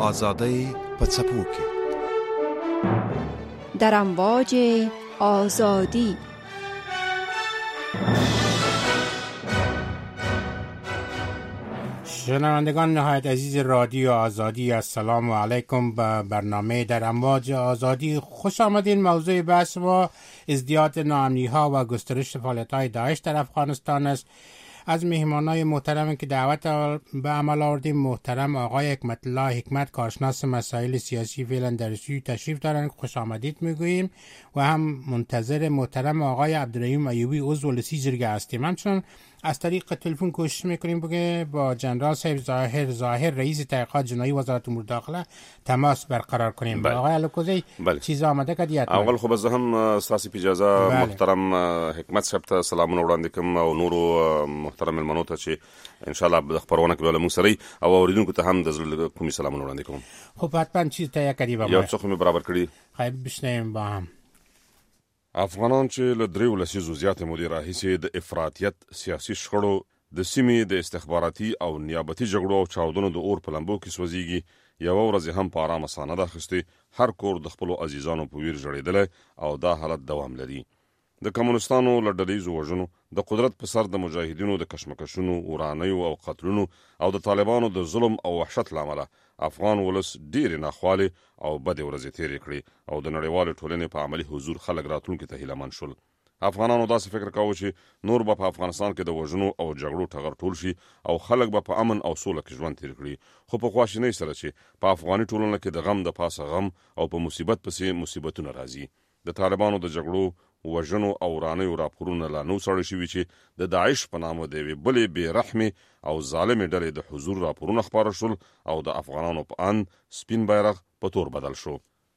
آزادی په څپو کې در امواج آزادی. شنوندگان نهایت عزیز رادیو آزادی، السلام علیکم. به برنامه در امواج آزادی خوش آمدین. موضوع بحث ما ازدیاد ناامنی‌ها و گسترش فعالیت‌های داعش در افغانستان است. از مهمانای محترم که دعوت به عمل آوردیم، محترم آقای حکمت الله حکمت، کارشناس مسائل سیاسی فعلا در سوی تشریف دارن، خوش آمدید میگوییم. و هم منتظر محترم آقای عبدالرحیم ایوبی، عضو لسی جرگه هستیم. همچنان از طریق تلفن کوشش میکنیم بگه با جنرال صاحب ظاهر رئیس تحقیقات جنایی وزارت امور داخله تماس برقرار کنیم. آقای الکوزی چیز آمده کدیت اول خو به هم ساسي اجازه محترم حکمت صاحب ته سلامونه وړاندې کوم او نورو محترم المنو ته چې ان شاء الله د خبرونه کې له موږ سره او اوریدونکو ته هم د زړه کومي سلامونه وړاندې کوم. خب حتما چیز ته کدی به یو څه خو برابر کړی خیب بشنیم با هم. افغانان چې له دریو لسیزو زیاتې مودې راهیسې د افراطیت، سیاسي شخړو، د سیمې د استخباراتي او نیابتي جګړو او چاودنو د اور په لمبو کې سوځېږي، یوه ورځ هم په ارامه ساه نه ده اخیستې. هر کور د خپلو عزیزانو په ویر ژړېدلی او دا حالت دوام لري. د کمونستانو له ډلهییزو وژنو، د قدرت په سر د مجاهدینو د کشمکشونو، ورانیو او قتلونو او د طالبانو د ظلم او وحشت له امله افغان ولس ډېرې ناخوالې او بدې ورځې تېرې کړې او د نړیوالې ټولنې په عملي حضور خلک راتلونکي ته هیله مند شول. افغانانو داسې فکر کاوه چې نور به په افغانستان کې د وژنو او جګړو ټغر ټول شي او خلک به په امن او سوله کې ژوند تېر کړي. خو په خواشینۍ سره چې په افغاني ټولنه کې د غم د پاسه غم او په مصیبت پسې مصیبتونه راځي. د طالبانو د جګړو، وژنو او ورانیو راپورونه لا نو سړی شوي چې د داعش په نامه د یوې بلې بې رحمې او ظالمې ډلې د حضور راپورونه خپاره شول او د افغانانو په ان سپین بیرغ په تور بدل شو.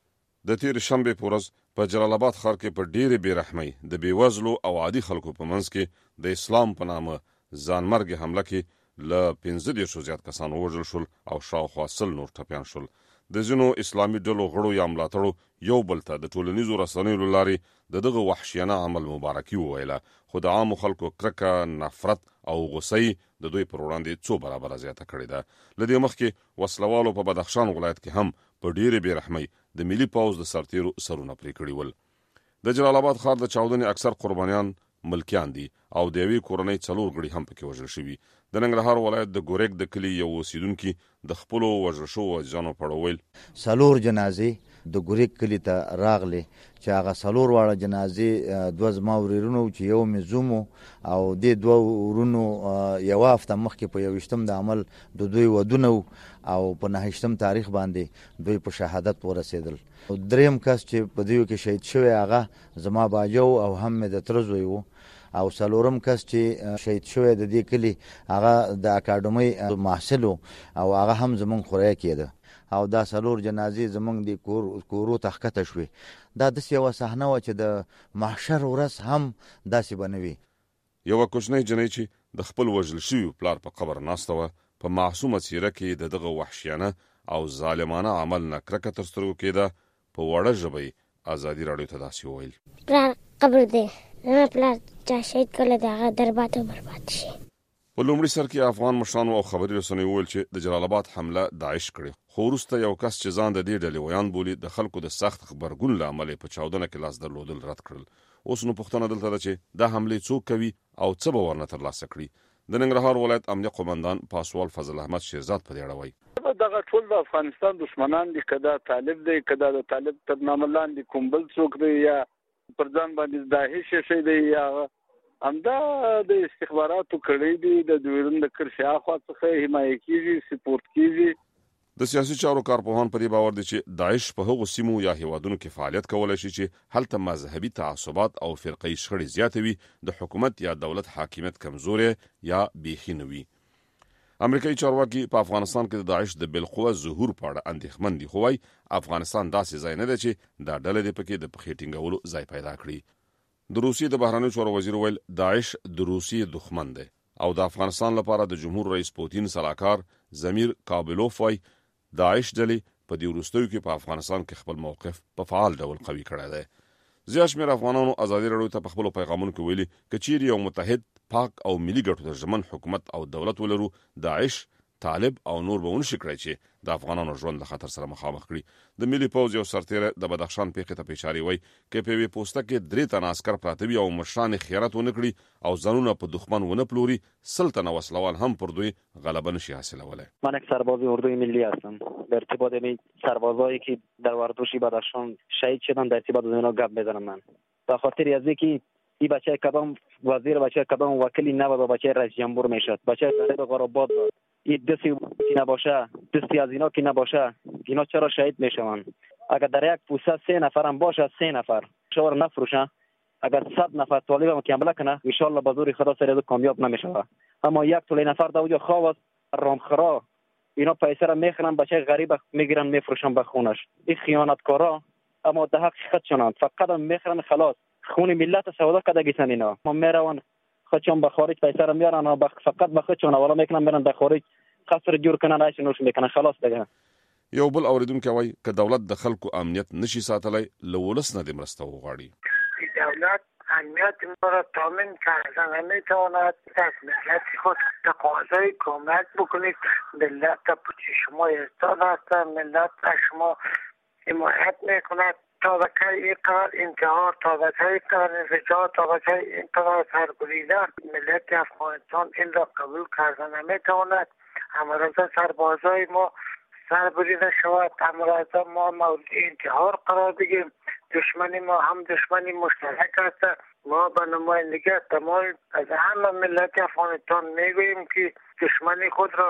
د تېرې شنبې په ورځ په جلال آباد ښار کې په ډېرې بې رحمۍ د بېوزلو او عادي خلکو په منځ کې د اسلام په نامه ځانمرګې حمله کې له 15 زیات کسان ووژل شول او شاوخوا 100 نور ټپیان شول. د ځینو اسلامي ډلو غړو یا ملاتړو یو بل ته د ټولنیزو رسنیو له لارې د دغه وحشیانه عمل مبارکي وویله، خو د عامو خلکو کرکه، نفرت او غصه د دوی پر وړاندې څو برابره زیاته کړې ده. له دې مخکې وسلوالو په بدخشان ولایت کې هم په ډېرې بې رحمۍ د ملي پوځ د سرتیرو سرونه پرې کړي ول. د جلال آباد ښار د چاودنې اکثر قربانیان ملکیان دي او د یوې کورنۍ 4 غړي هم پکې وژل شوي. د ننګرهار ولایت د ګورېک د کلي یو اوسیدونکي د خپلو وژل شوو عزیزانو په اړه ویل: 4 جنازې د ګورېک کلي ته راغلې چې هغه 4 واړه جنازې 2 زما ورونو چې یو مې زوم او د 2 ورونو یوه هفته مخکې په 21 د عمل د دوی ودونه او په 9 تاریخ باندې دوی په شهادت ورسېدل. دریم کس چې په دیو کې شهید شوی هغه زما باجو او هم مې د تر زوی و او څلورم کس چې شهید شوی د دې کلي هغه د اکاډمۍ محصل او هغه هم زمونږ خوریا کېده او دا 4 جنازې زمونږ د کورو ته ښکته شوې. دا داسې یوه صحنه وه چې د محشر ورځ هم داسې به نه وي. یوه کوچنۍ جنۍ چې د خپل وژل شوي پلار په قبر ناسته وه، په معصومه څیره کې د دغه وحشیانه او ظالمانه عمل نه کرکه تر سترګو کېده. په وړه ژبه یې ازادي راډیو ته داسې وویل: پلار قبر دی، زما پلار چا شهید کړی دی، هغه دربات او برباد شي. په لومړي سر کې افغان مشرانو او خبري رسنیو وویل چې د جلال آباد حمله داعش کړې، خو وروسته یو کس چې ځان د دې ډلې ویان بولي د خلکو د سخت غبرګون له امله په چاودنه کې لاس درلودل رد کړل. اوس نو پوښتنه دلته ده چې دا حملې څوک کوي او څه به ورنه ترلاسه کړي. د ننګرهار ولایت امنیه قومندان پاسوال فضل احمد شیرزاد په دې اړه وایي: دغه ټول د افغانستان دشمنان دي، کدا طالب دی، کدا د طالب تر نامه لاندې کوم بل څوک دی، یا پر ځان باندې داعش شي دی، یا همدا د استخباراتو کړي دي د دویرن د کرشا خوا څخه حمایت کیږي، سپورټ کیږي. د سیاسي چارو کارپوهان په دې باور دي چې داعش په هغو سیمو یا هیوادونو کې فعالیت کولای شي چې هلته مذهبي تعصبات او فرقه‌ای شخړې زیاتې وي، د حکومت یا دولت حاکمیت کمزورې یا بیخي نه وي. امریکایي چارواکي په افغانستان کې د داعش د بالقوه ظهور په اړه اندېښمن دي، خو وايي افغانستان داسې ځای نه دی چې دا ډلې دې پکې د پښې ټینګولو ځای پیدا کړي. د روسیې د بهرنیو چارو وزیر ویل داعش د روسیې دښمن دی او د افغانستان لپاره د جمهور رئیس پوتین سلاکار زمیر کابلوف وايي داعش ډلې په دې وروستیو کې په افغانستان کې خپل موقف په فعال ډول قوي کړی دی. زیات شمېر افغانانو ازادي راډیو ته په خپلو پیغامونو کې ویلي که چیرې یو متحد، پاک او ملي ګټو ته ژمن حکومت او دولت ولرو، داعش طالب او نور به ونشي کړی چې د افغانانو ژوند له خطر سره مخامخ کړي د ملي پوځ یو سرتیری د بدخشان پیښې ته اشاره وای کې په وی پوسټه کې 3 تن عسكر پراته وي او مشران خیانت ونه کړي او ځانونه په دښمن ونه پلوري سلطنه وسلوال هم پر دوی غلبه نشي حاصلولای. من یک سرباز اردوی ملی هستم. در ارتباط به سربازایی که در وردوشی بدخشان شهید شدن در ارتباط به اونا گپ میزنم. من به خاطر از اینکه این بچه کدام وزیر بچه کدام وکیلی نبود و بچه رئیس جمهور میشد، بچه غریب غربات بود، این دستی که نباشه، دستی از اینا که نباشه، اینا چرا شهید میشوند؟ اگر در یک پوسته 3 نفر هم باشه 3 نفر شور نفروشن، اگر 100 نفر طالب هم حمله کنه ان شاء الله به زور خدا سر کامیاب نمیشه. اما یک طول نفر در اونجا خواب رامخرا اینا پیسه را میخرن، بچه غریب میگیرن میفروشن به خونش. این خیانتکارا اما در حق خودشونند، فقط میخرن خلاص خون ملت سودا کده گیسن. اینا ما میروان خودشون به خارج پیسه را میارن و فقط به خودشون ولا میکنن میرن به خارج قصر جوړ کنن راشي نوش میکنن خلاص دیگه. یو بل اوریدونکو وای ک دولت د خلکو امنیت نشي ساتلای لولس نه د مرسته وغواړي. دولت امنیت ما را تامین کردن نمیتواند از ملت خود تقاضای کمک بکنید. ملت پشت شما ایستاده هستند، ملت از شما حمایت میکند. طبقه اینقدر انتحار، طبقه اینقدر انفجار، طبقه اینقدر سرگریده ملت افغانستان این را قبول کردن نمیتواند. امروزه سربازای ما سربریده شود، امروزه ما مورد انتحار قرار بگیم. دشمنی ما هم دشمنی مشترک است. ما به نمایندگی تمام از همه ملت افغانستان میگوییم که دشمنی خود را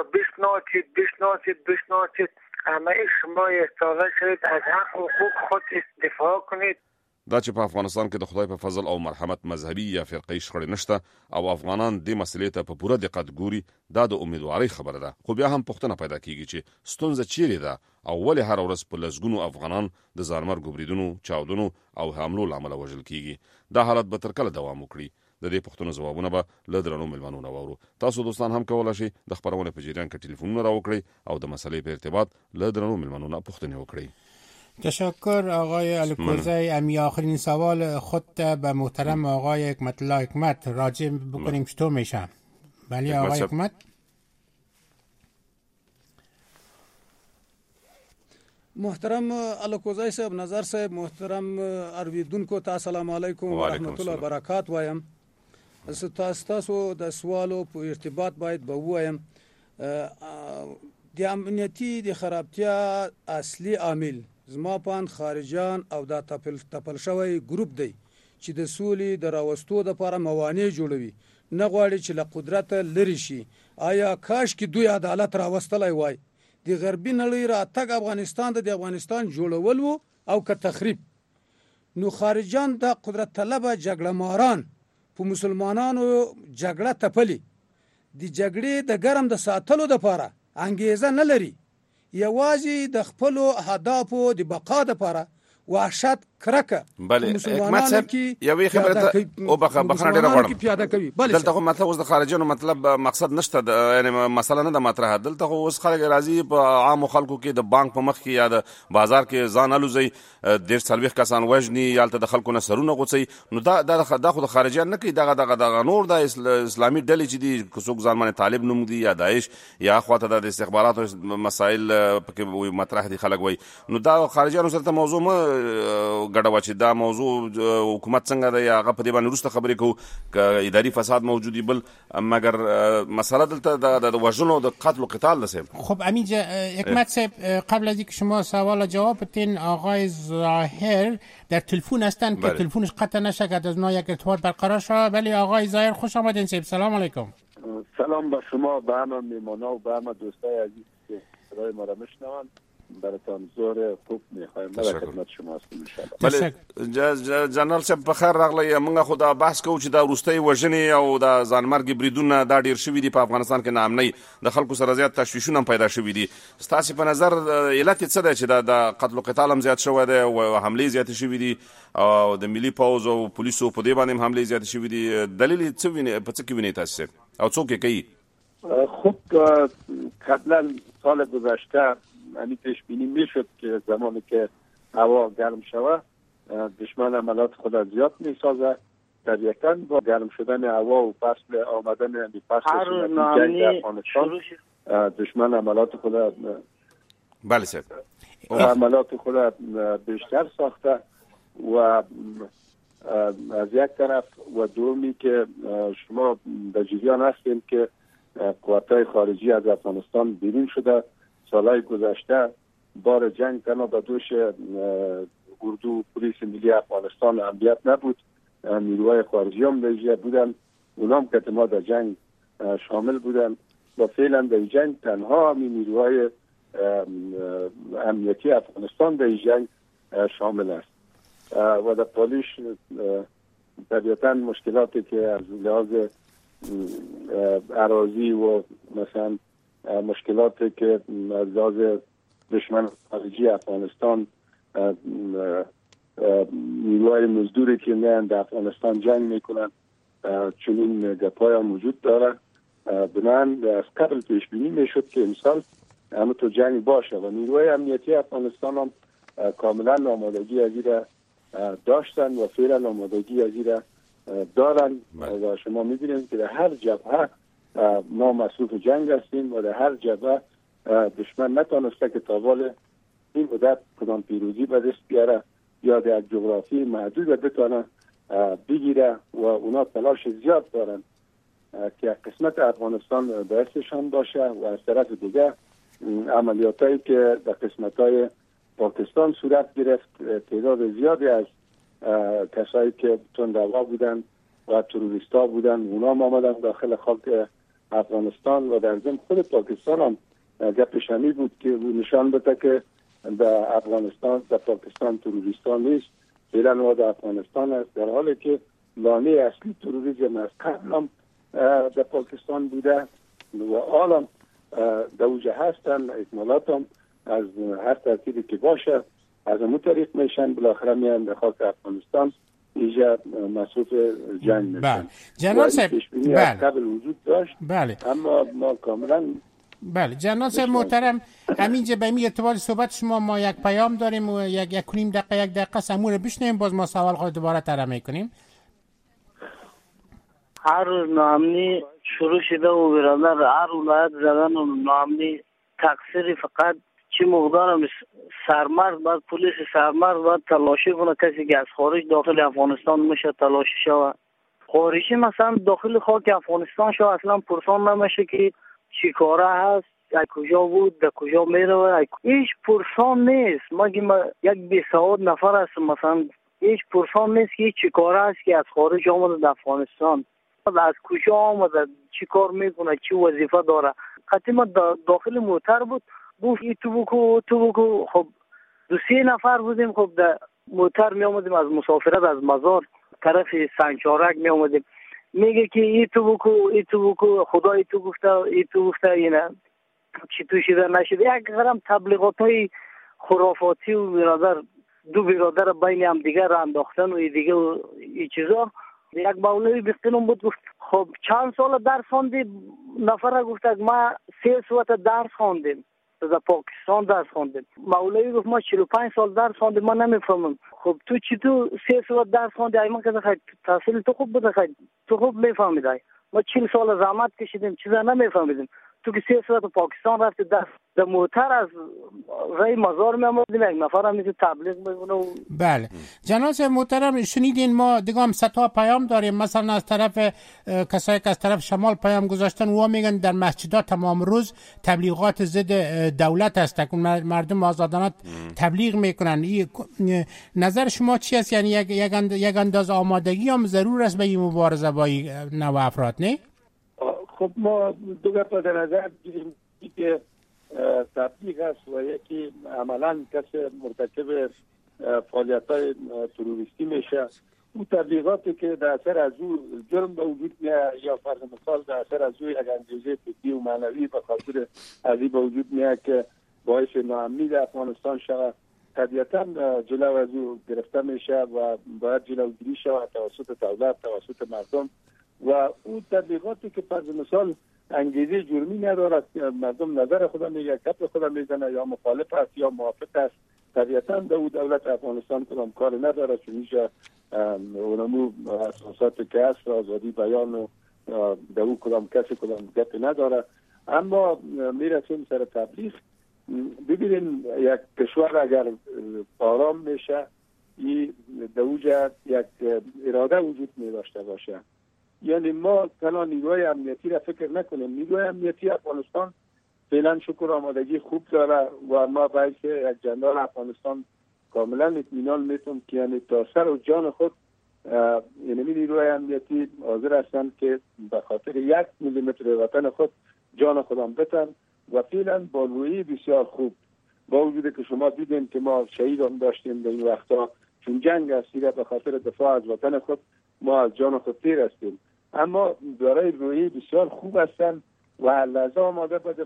بشناسید. همه شما ایستاده شدید، از حق حقوق خود دفاع کنید. دا چې په افغانستان کې د خدای په فضل او مرحمت مذهبي یا فرقي شخړې نشته او افغانان د مسلې ته په پوره دقت ګوري، دا د امیدواري خبره ده. خو بیا هم پوښتنه پیدا کیږي چې ستونزه چیرې ده او ولې هر ورځ په لسګونو افغانان د ځانمرګو بریدونو، چاودنو او حملو له امله وژل کیږي. دا حالت به تر کله دوام وکړي؟ د دې پوښتنو ځوابونه به له درنو مېلمنو نه واورو. تاسو دوستان هم کولی شئ د خپرونې په جریان کې ټلیفونونه راوکړئ او د مسلې په ارتباط له درنو مېلمنو نه پوښتنې وکړئ. تشکر آقای الکوزی. امی آخرین سوال خود به محترم آقای حکمت الله حکمت راجع بکنیم چطور میشه؟ بله آقای حکمت. محترم الکوزی صاحب، نظر صاحب، محترم اوریدونکو ته السلام علیکم و رحمت الله وبرکات وایم. تاسو د سوالو په ارتباط باید به وایم د امنیتي د خرابتیا اصلي عامل زما پاند خارجان او دا تپل شوی ګروپ دی چې د سولې د راوستو لپاره موانع جوړوي، نه غواړي چې له قدرت لري شي. آیا کاش کې دوی عدالت راوستلای وای؟ د غربي نړۍ راتګ افغانستان د افغانستان جوړول وو او که تخریب، نو خارجان د قدرت طلبه جګړه ماران په مسلمانانو جګړه تپلي، د جګړې د ګرم د ساتلو لپاره انګیزه نه لري، یوازې د خپل اهدافو د بقا لپاره وحشت کرکه. بله حکمت صاحب یوې خبره او بخښنه ډیره غواړم. دلته خو مطلب اوس د خارجانو مطلب مقصد نشته، یعنی مسله نه د مطرحه. دلته خو اوس خلک راځي په عامو خلکو کې د بانک په مخ کې یا د بازار کې ځان الوزي، ډېر څلوېښت کسان وژني، یالته د خلکو نه سرونه غوڅوي. نو دا خو د خارجیان نه کوي، دغه نور د اسلامي ډلې چې دي، که څوک ځان باندې طالب نوم دي یا داعش یا خواته د استخباراتو مسایل پکې مطرح دي خلک وایي. نو دا خارجیانو سره ته موضوع مه ګډوه چې دا موضوع حکومت څنګه ده یا هغه په دې باندې وروسته خبرې کوو که اداري فساد موجودي. بل مګر مسله دلته د وژنو د قتل و قتال ده. صاحب خب امینجا حکمت صاحب، قبل از اینکه شما سوال جواب بدین، آقای ظاهر در تلفن هستن که تلفنش قطع نشه که از ما یک ارتباط برقرار شد. ولی آقای ظاهر خوش آمدین. صاحب سلام علیکم. سلام به شما، به همه میمانا و به همه دوستای عزیز که صدای ما را میشنوند. براتون زور خوب میخوایم. در خدمت شما هستم ان شاء الله. بله جنرال صاحب په خیر راغلی. موږ خو دا بحث کوو چې دا وروستۍ وژنې او د ځانمرګي بریدونه دا ډېر شوي دي په افغانستان کې. ناامنۍ د خلکو سره زیات تشویشونه هم پیدا شوي دي. ستاسې په نظر علت یې څه دی چې دا د قتل و قتال هم زیات شوی دی او حملې زیاتې شوي دي او د ملي پوځ او پولیسو په دې باندې هم حملې زیاتې شوي دي؟ دلیل یې څه وینئ، په څه کې وینئ تاسې او څوک یې کوي؟ خب قبلا سال گذشته یعنی پیش بینی میشد که زمانی که هوا گرم شود دشمن عملات خود زیاد میسازد. طبیعتاً با گرم شدن هوا و فصل آمدن فصل جنگ افغانستان دشمن عملات خود بله صاحب عملات خود بیشتر ساخته و از یک طرف و دومی که شما در جریان هستیم که قواتای خارجی از افغانستان بیرون شده. سالهای گذشته بار جنگ تنها به دوش اردو پلیس ملی افغانستان امنیت نبود، نیروهای خارجی هم در بودن، اونا هم که ما در جنگ شامل بودن و فعلا در جنگ تنها همین نیروهای امنیتی افغانستان در جنگ شامل است و در پالیش طبیعتا مشکلاتی که از لحاظ اراضی و مثلا مشکلاتی که از لحاظ دشمن خارجی افغانستان نیروهای مزدوری که میان در افغانستان جنگ میکنن چون این گپای هم وجود داره. بنابراین از قبل پیش بینی میشد که امسال همونطور جنگ باشه و نیروهای امنیتی افغانستان هم کاملا آمادگی از این داشتن و فعلا آمادگی از این دارن و شما میدونید که در هر جبهه ما مصروف جنگ هستیم و در هر جبهه دشمن نتانسته که تاوال این مدت کدام پیروزی به دست بیاره یا در جغرافی محدود بتانه بگیره و اونا تلاش زیاد دارن که قسمت افغانستان دستشان باشه و از طرف دیگه عملیاتایی که در قسمت‌های پاکستان صورت گرفت تعداد زیادی از کسایی که تندروا بودن و تروریستا بودن اونا هم آمدن داخل خاک افغانستان و در ضمن خود پاکستان هم گپش همی بود که نشان بده که در افغانستان در پاکستان تروریستا نیست، فعلا و در افغانستان است، در حالی که لانه اصلی تروریسم از قبل هم در پاکستان بوده و حالا در اوجه هستن. اکمالات هم از هر ترتیبی که باشه از همون طریق میشن بالاخره میان در خاک افغانستان اینجا مصروف جنگ میشن. بله جناب صاحب قبل وجود داشت بله اما ما کاملا بله جناب صاحب محترم همینجا به این اعتبار صحبت شما ما یک پیام داریم و یک کنیم دقیقه یک دقیقه سمور بشنیم باز ما سوال خود دوباره طرح میکنیم. هر نامنی شروع شده و برادر هر ولایت زدن و نامنی تقصیر فقط چی مقدار سرمرد باید پلیس سرمرد باید تلاشی کنه کسی که از خارج داخل افغانستان میشه تلاشی شود. خارجی مثلا داخل خاک افغانستان شو اصلا پرسان نمیشه که چی کاره هست، از کجا بود، در کجا میره، هیچ پرسان نیست. ما یک 20 نفر هست مثلا هیچ پرسان نیست که چی کاره هست که از خارج آمده در افغانستان، از کجا آمده، چی کار میکنه، چی وظیفه داره. قطعی ما داخل موتر بود گفت ای تو بکو خب 2-3 نفر بودیم. خب در موتر می آمدیم از مسافرت از مزار طرف سنگچارک می آمدیم میگه که ای تو بکو خدا ای تو گفته اینه چی تو شده نشده. یک قرم تبلیغات های خرافاتی و برادر دو برادر بین هم دیگه را انداختن و دیگه این چیزا. یک مولوی بختنم بود گفت خب چند سال درس خوندی؟ نفر گفت ما 3 ساعت درس خوندیم در پاکستان درس خوندیم. مولوی گفت ما 45 سال درس خوندیم ما نمیفهمم. خب تو چی تو 3 ساعت درس خوندی؟ ایمان که تحصیل تو خوب بوده تو خوب میفهمیدی. ما 40 سال زحمت کشیدیم چیزا نمیفهمیدیم. تو که 3 ساعت پاکستان رفتی در موتر از رای مزار میامدیم یک نفر هم تبلیغ میکنه. بله جناب محترم شنیدین ما دیگه هم 100 تا پیام داریم مثلا از طرف کسایی که از طرف شمال پیام گذاشتن و میگن در مسجدات تمام روز تبلیغات ضد دولت هست که مردم آزادانه تبلیغ میکنن. نظر شما چی است؟ یعنی یک انداز آمادگی هم ضرور است به این مبارزه با این نوع افراد نه؟ خب ما دو گپ در نظر بگیریم که تبلیغ است و یکی عملا کسی مرتکب فعالیت‌های تروریستی میشه. او تبلیغاتی که در اثر از او جرم به وجود میاد یا فرض مثال در اثر از او یک انگیزه فکری و معنوی به خاطر ازی به وجود میاد که باعث ناامنی در افغانستان شود، طبیعتا جلو از او گرفته میشه و باید جلوگیری شود توسط دولت توسط مردم. و اون تبلیغاتی که فرض مثال انگیزه جرمی ندارد، مردم نظر خود میگه کپ خود میزنه یا مخالف است یا موافق است، طبیعتا دولت افغانستان کدام کار نداره چون اینجا اونمو اساسات که هست آزادی بیان و در او کدام کسی کدام گپ نداره اما میرسیم سر تبلیغ. ببینیم یک کشور اگر آرام میشه این دوجه یک اراده وجود می داشته باشه. یعنی ما تنها نیروهای امنیتی را فکر نکنیم. نیروهای امنیتی افغانستان فعلا شکر آمادگی خوب داره و ما باید یک جنرال افغانستان کاملا اطمینان میتونم که یعنی تا سر و جان خود یعنی نیروهای امنیتی حاضر هستند که به خاطر 1 میلیمتر وطن خود جان خودم بتن و فعلا با رویی بسیار خوب، با وجودی که شما دیدین که ما شهید هم داشتیم در این وقتا چون جنگ است به خاطر دفاع از وطن خود ما از جان خود تیر هستیم، اما برای رویی بسیار خوب هستند و لحظه آماده به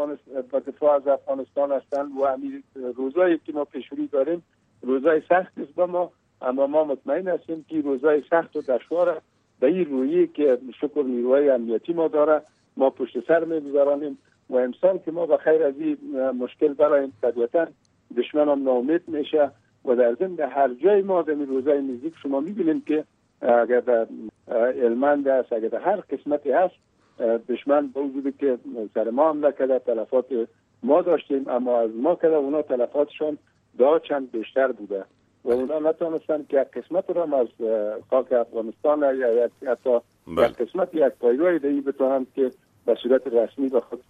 دفاع از افغانستان هستند و همین روزایی که ما پیشروی داریم روزای سخت است به ما، اما ما مطمئن هستیم که روزای سخت و دشوار به این رویی که شکر نیروهای امنیتی ما داره ما پشت سر می‌گذارانیم و امسال که ما به خیر از این مشکل برایم طبیعتا دشمن هم ناامید میشه و در ضمن هر جای ما در این روزای نزدیک شما می‌بینید که اگر در هلمند است، اگر در هر قسمتی هست دشمن با وجودی که سر ما هم نکرده تلفات ما داشتیم اما از ما کرده اونا تلفاتشان دا چند بیشتر بوده و اونا نتونستن که یک قسمت رو از خاک افغانستان یا حتی یک قسمت یک پایگاه دیگه بتونن که به صورت رسمی به خود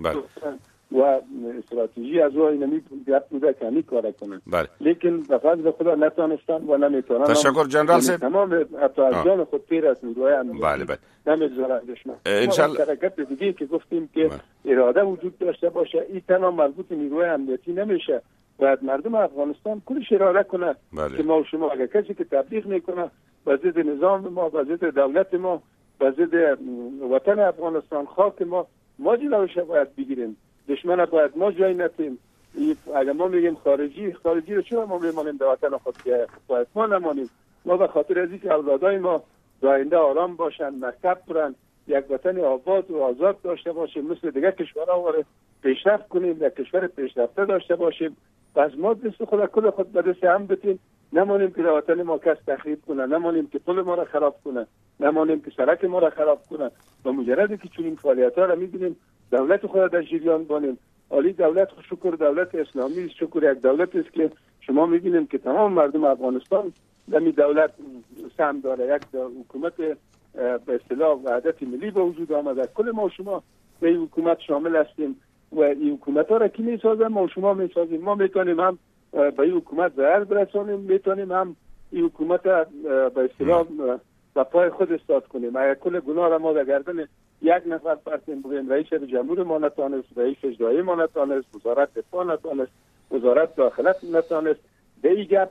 و استراتژی از او اینمی گرد بوده که همی کار کنن لیکن به فضل خدا نتونستن و نمیتونن. تشکر جنرال صاحب. تمام حتی از جان خود پیر از نیروهای امنیتی نمیگذارن دشمن. انشالله حرکت دیگه که گفتیم که اراده وجود داشته باشه این تنها مربوط نیروهای امنیتی نمیشه، باید مردم افغانستان کلش اراده کنه که ما و شما اگر کسی که تبلیغ میکنه به ضد نظام ما، به ضد دولت ما، به ضد وطن افغانستان خاک ما جلوش باید بگیریم. دشمن باید ما جای نتیم. اگر ما میگیم خارجی رو چرا ما میمانیم در وطن خود که باید ما نمانیم؟ ما به خاطر از اینکه اولادای ما آینده آرام باشن، مکتب برن، یک وطن آباد و آزاد داشته باشیم، مثل دیگه کشورها پیشرفت کنیم، یک کشور پیشرفته داشته باشیم. پس ما دست خود به دست هم بتیم، نمانیم که وطن ما کس تخریب کنه، نمانیم که پل ما را خراب کنه، نمانیم که سرک ما را خراب کنه. و مجردی که چنین فعالیت‌ها را می‌بینیم دولت خود در جریان بانیم. عالی دولت شکر دولت اسلامی است، شکر یک دولت است که شما می‌بینیم که تمام مردم افغانستان در این دولت سهم داره. یک حکومت به اصطلاح وحدت ملی به وجود آمده. کل ما شما به این حکومت شامل هستیم و این حکومت‌ها را کی می‌سازه؟ ما شما می‌سازیم. ما می‌تونیم هم به این حکومت ضرر برسانیم، می‌تونیم هم این حکومت به اصطلاح به پای خود استاد کنیم. اگر کل گناه را ما در گردن یک نفر پرتیم بگیم، رئیس جمهور ما نتوانست، رئیس اجرایی ما نتوانست، وزارت دفاع نتوانست، وزارت داخلت نتوانست، به این گپ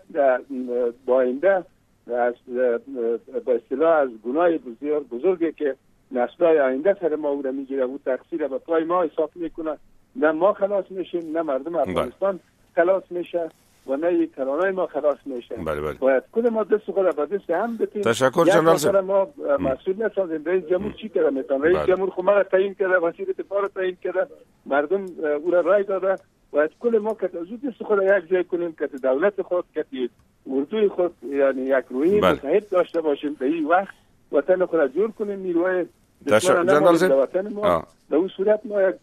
با آینده از به اصطلاح از گناه بسیار بزرگی که نسل‌های آینده سر ما او را میگیره و تقصیر به پای ما حساب میکنه. نه ما خلاص میشیم، نه مردم افغانستان خلاص میشه و نه یک کرانای ما خلاص میشه. باید کل ما دست خود به دست هم بتیم. تشکر جنرال صاحب. ما مسئول نسازیم. رئیس جمهور چی کرده میتونه؟ رئیس جمهور خود ما را تعیین کرده، وزیر دفاع را تعیین کرده، مردم او را رای داده. باید کل ما که از دست خود یک جای کنیم که دولت خود که اردوی خود یعنی یک روی متحد داشته باشیم. به این وقت وطن خود را جور کنیم، نیروهای دشمن جنرال صاحب وطن ما به اون صورت ما یک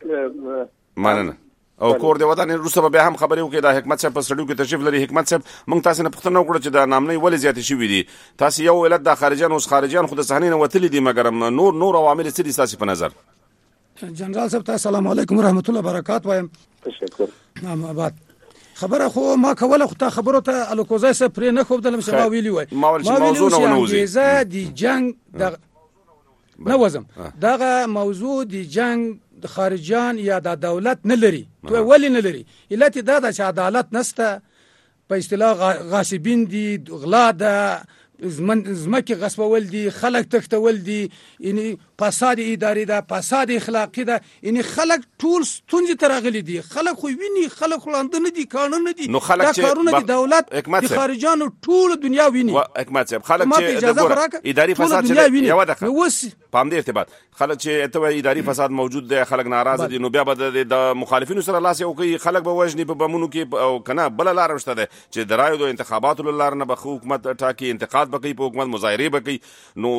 مننه او کور دی ودان روسه به هم خبرې وکړه د حکمت صاحب په سړیو کې تشریف لري. حکمت صاحب موږ تاسو نه پوښتنه وکړه چې د نامنۍ ولې زیاتې شوې دي. تاسو یو ولادت د خارجيان اوس خارجيان خو د صحنې نه وتلي دي مګر نور عوامل څه دي تاسو په نظر؟ جنرال صاحب تاسو السلام علیکم ورحمت الله وبرکاته وایم. تشکر. بعد خبره خو ما کوله خو تا خبرو ته الکوزای سره پرې نه خوب دلم سما ویلی وای ما موضوع نه ونوزي دی جنگ د نوزم دغه موضوع دی جنگ د خارجيان یا د دولت نه لري تو ولی نه لري علت دا د عدالت نسته په اصطلاح غاصبین دي غلا ده زمکه غصبول دي خلک تختول دي یعنی فساد اداري ده فساد اخلاقی ده یعنی خلک ټول ستونزې ترغلي دي خلک خو ویني خلک لاندې نه دي قانون نه دي دا کارونه دي دولت د خارجيانو ټول دنیا ویني حکمت صاحب خلک چې اداري فساد چې یو ده په همدې ارتباط خلک چې ته اداري فساد موجود دی خلک ناراضه دي نو بیا به د مخالفینو سره لاس یو کوي خلک به وژني په بمونو کې او کنه بل لار شته ده چې د رایو د انتخاباتو لار نه به حکومت ټاکي انتقاد به کوي په حکومت مظاهره به کوي نو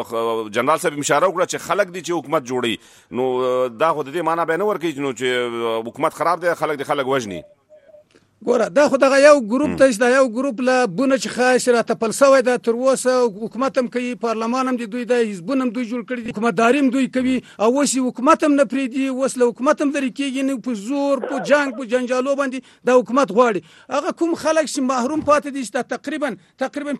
جنرال صاحب اشاره وکړه چې خلک دي چې حکومت جوړي نو دا خو د دې معنی به نه ورکوي چې حکومت خراب دی خلک د خلک وژني ګوره دا خو دغه یو ګروپ ته دا یو ګروپ له بونه چې خاص را تپل سوی دا تر اوسه حکومت هم کوي پارلمان هم دوی د حزبونه هم دوی جوړ کړي دي حکومتداري هم دوی کوي او اوس حکومت هم نه پریدي اوس له حکومت هم لري کېږي نه په زور په جنگ په جنجالو باندې دا حکومت غواړي هغه کوم خلک چې محروم پاتې دي چې تقریبا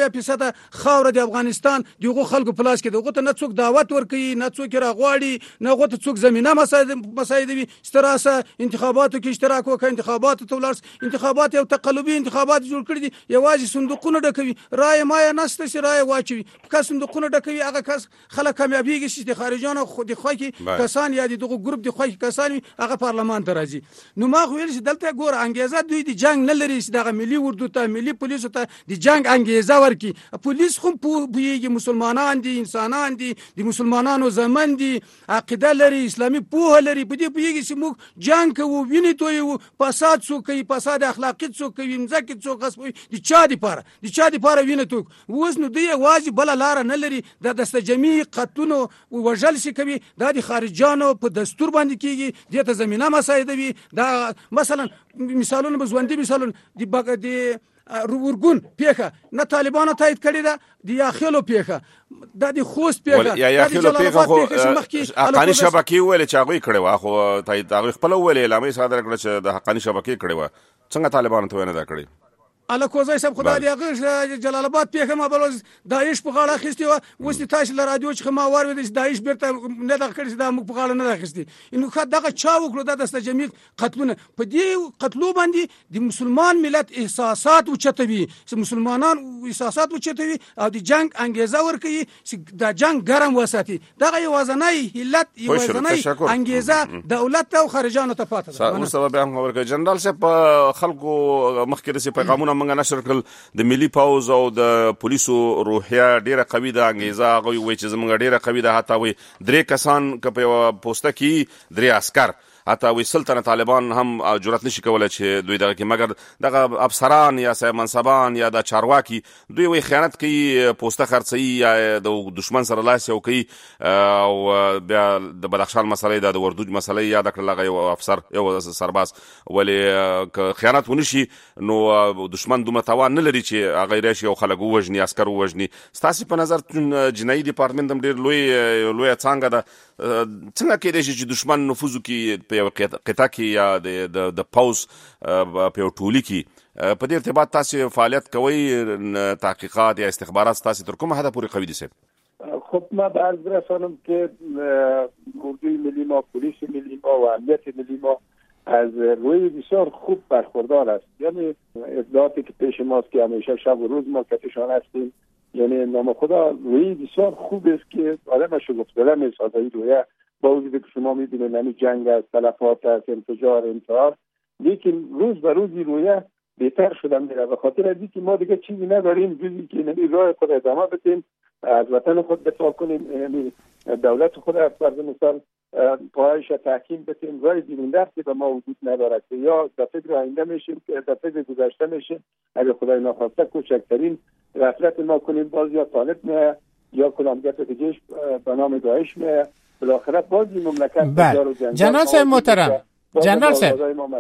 15% خاوره د افغانستان دغه خلکو په لاس کې دغه ته نه څوک دعوت ورکوي نه څوک راغواړي نه غوته څوک زمينه مساعدوي ستراسه انتخاباتو کې اشتراک وکړي انتخاباتو ته ولر انتخابات یو تقلبي انتخابات جوړ کړي دي یوازې صندوقونه ډکوي رای ما نسته چې رای واچوي که صندوقونه ډکوي هغه کس خلک کامیابیږي چې د خارجانو خو د خوکي کسان یا دغه ګروپ د خوکي کسان هغه پارلمان ته راځي نو ما خو ویل چې دلته ګور انګیزه دوی د جنگ نه لري چې دغه ملي اردو ته ملي پولیسو ته د جنگ انګیزه ورکي پولیس خو پوهیږي مسلمانان دي انسانان دي د مسلمانانو زمن دي عقیده لري اسلامي پوهه لري په دې پوهیږي چې موږ جنگ کوو ویني توي فساد سو کوي فساد اخلاقی څوک کوي مزکه څوک غصبوي د چا دی پاره وینه توک اوس نو دی واجب بل لار نه لري د دستجمی قطونو وجل شي کوي د خارجانو په دستور باندې کیږي د ته زمينه مساعدوي دا مثلا مثالونه بزوندي مثالونه د ورګون پیخه نه طالبانو تایید کړی دا د یاخلو پیخه د خوست پیخه یا یاخلو پیخه خو حقانی شبکې ویل چې هغه کړي وا خو تایید هغه خپل ویل اعلان صادر کړ چې د حقانی شبکې کړي وا څنګه طالبانو ته نه دا کړی الله کوزای صاحب خدای دې هغه جلال آباد پیخه ما بل داعش په غاړه خستی و وست تاسو له رادیو چې ما وار ودی داعش بیرته نه دغه کړی دا موږ په غاړه نه راخستی انو خد دغه چا وکړو د دستجمی قتلونه په دې قتلو باندې د مسلمان ملت احساسات وچتوي چې مسلمانان احساسات وچتوي او د جنگ انګیزه ورکوي چې د جنگ ګرم وساتي دغه یوازنۍ هلت یوازنۍ انګیزه دولت او خارجانو ته پاتې ده اوس سبب هم ورکړي جنرال صاحب خلکو مخکې د پیغامونه موږ نشر کړل د ملي پاوز او د پولیسو روحیه ډیره قوي ده انګیزه هغه وایي چې زموږ ډیره قوي ده حتی وایي 3 کسان که په پوسټه کې 3 عسكر حتی وی سلطنه طالبان هم جرأت نشي کولای چې دوی دغه کې مګر دغه افسران یا صاحب منصبان یا د چارواکي دوی وی خیانت کوي پوسټه خرڅي یا د دشمن سره لاس یو کوي او بیا د بدخشان مسلې د وردوج مسلې یا د کړه یو افسر یو سرباز ولې خیانت ونشي نو دشمن دومره توان نه لري چې هغه راشي او خلک وژني عسكر وژني ستاسو په نظر جنایي ډپارټمنټ هم ډیر لوی څنګه ده څنګه کېدای شي چې دشمن نفوذ کوي په یو قطعه کې یا د پاوز په یو ټولي کې په دې ارتباط تاسو فعالیت کوئ تحقیقات یا استخبارات تاسو تر کومه حد پورې قوي دي سه خب ما به عرض برسانم که اردوی ملی ما پلیس ملی ما و امنیت ملی ما از روی بسیار خوب برخوردار است یعنی اطلاعاتی که پیش ماست که همیشه شب و روز ما کتشان هستیم یعنی نام خدا روی بسیار خوب است که آدم شگفت‌زده می‌سازه این رویه با وجودی که شما می‌بینید همین جنگ است تلفات است انفجار انتحار لیکن روز به روز رویه بهتر شده میره به خاطر از اینکه ما دیگه چیزی نداریم جزی که یعنی راه خود ادامه بدیم از وطن خود دفاع کنیم یعنی دولت خود از فرض مثال پایش تحکیم بدیم راه بیرون رفتی به ما وجود ندارد یا در فکر آینده میشیم که در فکر گذشته میشیم اگه خدای ناخواسته کوچکترین غفلت ما کنیم باز یا طالب میه یا کلامگت دیگهش به نام داعش میه بالاخره باز این مملکت جناب صاحب محترم جنرال صاحب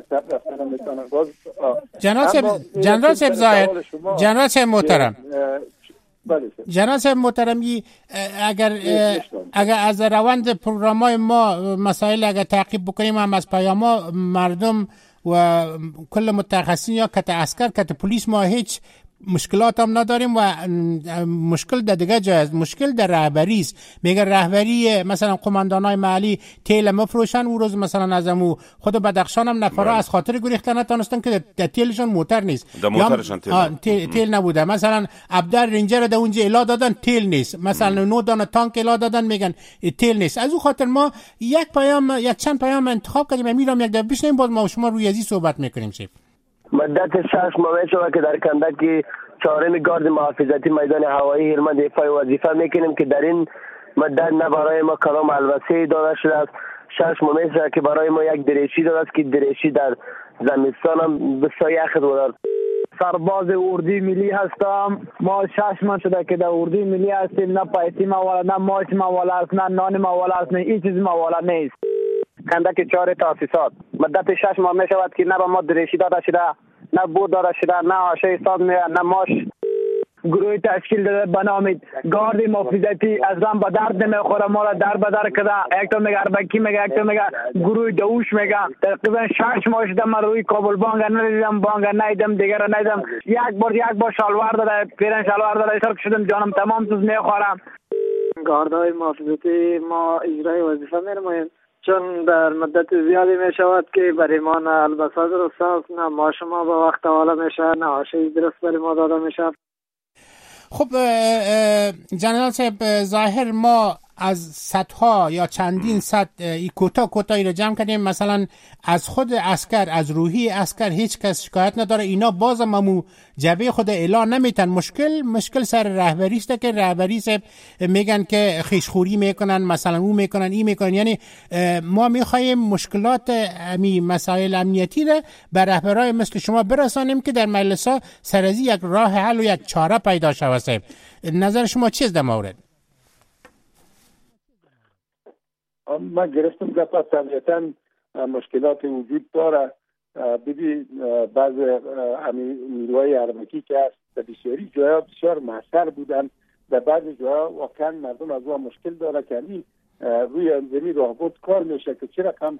محترم جناب صاحب محترم اگر از روند پروگرام‌های ما مسائل اگر تعقیب بکنیم هم از پیام‌ها مردم و کل متخصصین یا کت عسکر کت پلیس ما هیچ مشکلات هم نداریم و مشکل در دیگه جای است مشکل در رهبری است میگه رهبری مثلا قماندانای محلی تیل مفروشن او روز مثلا از امو خود بدخشان هم نفرها از خاطر گریختن نتونستن که در تیلشون موتر نیست در موترشون تیل نبوده مثلا عبدال رنجر در اونجا الا دادن تیل نیست مثلا 9 دانه تانک الا دادن میگن تیل نیست از اون خاطر ما یک چند پیام انتخاب کردیم میرم یک دفعه بشنیم باز ما شما روی ازی صحبت میکنیم شیف مدت 6 ماه شده که در کندک 4 گارد محافظتی میدان هوایی هلمند ایفای وظیفه میکنیم که در این مدت نه برای ما کلام الوسه داده شده است. 6 ماه میشه که برای ما یک دریچی داده است که دریچی در زمستان هم بسیار یخ دارد. سرباز اردوی ملی هستم. ما 6 ماه شده که در اردوی ملی هستیم. نه پیسی موالا، نه ماش موالا است، نه نان موالا است، نه هیچ چیز موالا نیست. کندک 4 تاسیسات مدت 6 ماه می شود که نه به ما دریشی داده شده، نه بود داده شده، نه آشه ساز میاد، نه ماش. گروه تشکیل داده به نام گارد محافظتی اصلا به درد نمیخوره. ما را در به در کده. یک تا میگه اربکی میگه، یک تا میگه گروه دوش میگه. تقریبا 6 ماه شده من روی کابل بانک ندیدم، بانک ندیدم، دیگر ندیدم. یک بار شلوار داده، پیرن شلوار داده، سر کشیدم جانم تمام سوز میخورم. گاردهای محافظتی ما اجرای وظیفه می‌نماییم، چون در مدت زیادی می شود که برای ما نه البسه درست است، نه ماش ما به وقت حواله میشه، نه آشه درست برای ما داده میشه. خب جنرال صاحب، ظاهر ما از صدها یا چندین صد کوتاهی رو جمع کردیم. مثلا از خود عسکر، از روحی عسکر هیچ کس شکایت نداره. اینا باز ممو جبه خود اعلان نمیتن. مشکل سر رهبری است که رهبری میگن که خیشخوری میکنن، مثلا او میکنن، این میکنن. یعنی ما میخوایم مشکلات مسائل امنیتی رو به رهبرای مثل شما برسانیم که در مجلس ها سرازی یک راه حل و یک چاره پیدا شود. نظر شما چیست در مورد؟ من گرفتم گفت طبیعتا مشکلات وجود داره. ببین بعض نیروهای اربکی که هست در بسیاری جاها بسیار محصر بودن، در بعضی جاها واقعا مردم از اون مشکل داره که روی زمین راهبرد کار میشه که چه رقم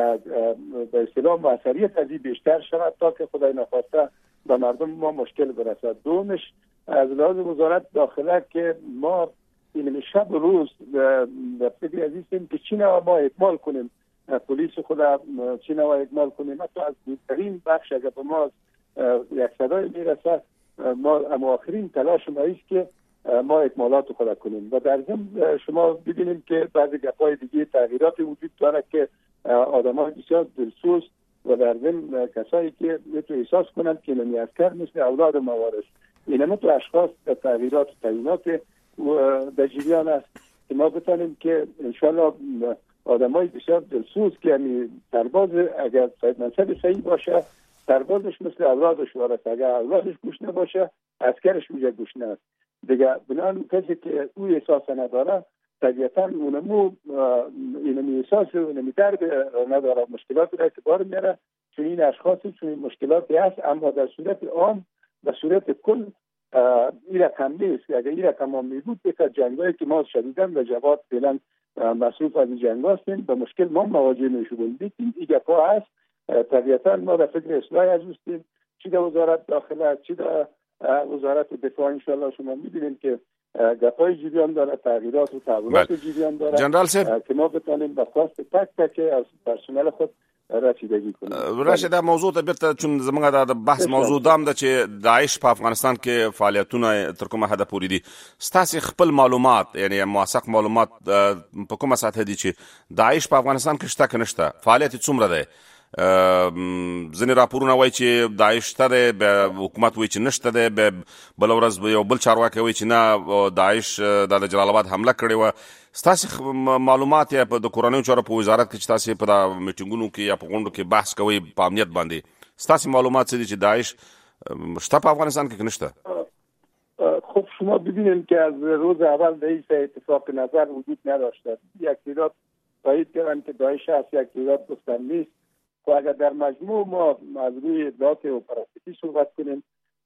به اصطلاح موثریت از این بیشتر شود تا که خدای نخواسته به مردم ما مشکل برسد. دومش از لحاظ وزارت داخله که ما این شب و روز در فکر عزیزیم که چی نوع ما اکمال کنیم، پلیس خدا چی نوع اکمال کنیم. حتی از دورترین بخش اگر به ما یک صدای میرسه، ما اما آخرین تلاش ما ایست که ما اکمالات خدا کنیم. و در ضمن شما ببینیم که بعضی گپ‌های دیگه تغییرات وجود داره که آدم‌های بسیار دلسوز و در ضمن کسایی که میتونن احساس کنند که نمی عسکر مثل اولاد موارث، اینما تو اشخاص تغییرات و تعیینات در جریان است که ما بتانیم که انشاءالله آدمای بسیار دلسوز که یعنی سرباز اگر منصب صحیح باشه، سربازش مثل اولادش وارث، اگر اولادش گوش نباشه عسکرش میشه گوش نه دیگه. بنابراین کسی که او احساس نداره طبیعتا اونمو اینمی احساس و اینمی درد نداره، مشکلات را اعتبار میاره. چون این اشخاصی چون این مشکلاتی هست، اما در صورت عام به صورت کل این رقم نیست. اگر این رقم هم میبود که جنگایی که ما شدیدن و جواد فعلا مصروف از این جنگ هستیم به مشکل ما مواجه میشدیم. لیکن این گپا هست. طبیعتا ما در فکر اصلاح از هستیم، چی در وزارت داخله، چی در وزارت دفاع. انشاءالله شما میبینید که گپای جریان داره، تغییرات و تحولات جریان داره جنرال صاحب که ما بتانیم به خواست تک از پرسنل خود رسیدگی کنیم. راشد موضوع ته بیرته چون زمونږ د بحث موضوع دام ده چې داعش په افغانستان کې فعالیتونه تر کومه حد پورې دي. ستاسو خپل معلومات یعنی موثق معلومات په کومه سطح دي چې داعش په افغانستان کې شته که نشته؟ فعالیت څومره ده؟ ځینې راپورونه وایي چې داعش شته دی، حکومت وایي چې نشته دی، بله ورځ یو بل چارواکی وایي چې نه داعش د جلال آباد حمله کړې وه. ستاسو معلومات یا په د کورنیو چارو په وزارت کې چې تاسو په میټینګونو کې یا په غونډو کې بحث کوئ په امنیت باندې، ستاسو معلومات څه دي چې داعش شته په افغانستان کې که نشته؟ خب شما ببینید که از روز اول در این اتفاق نظر وجود نداشته. یک تعداد تایید کردن که داعش هست، یک تعداد گفتن نیست. و اگر در مجموع ما از روی اطلاعات اپراتیوی صحبت کنیم،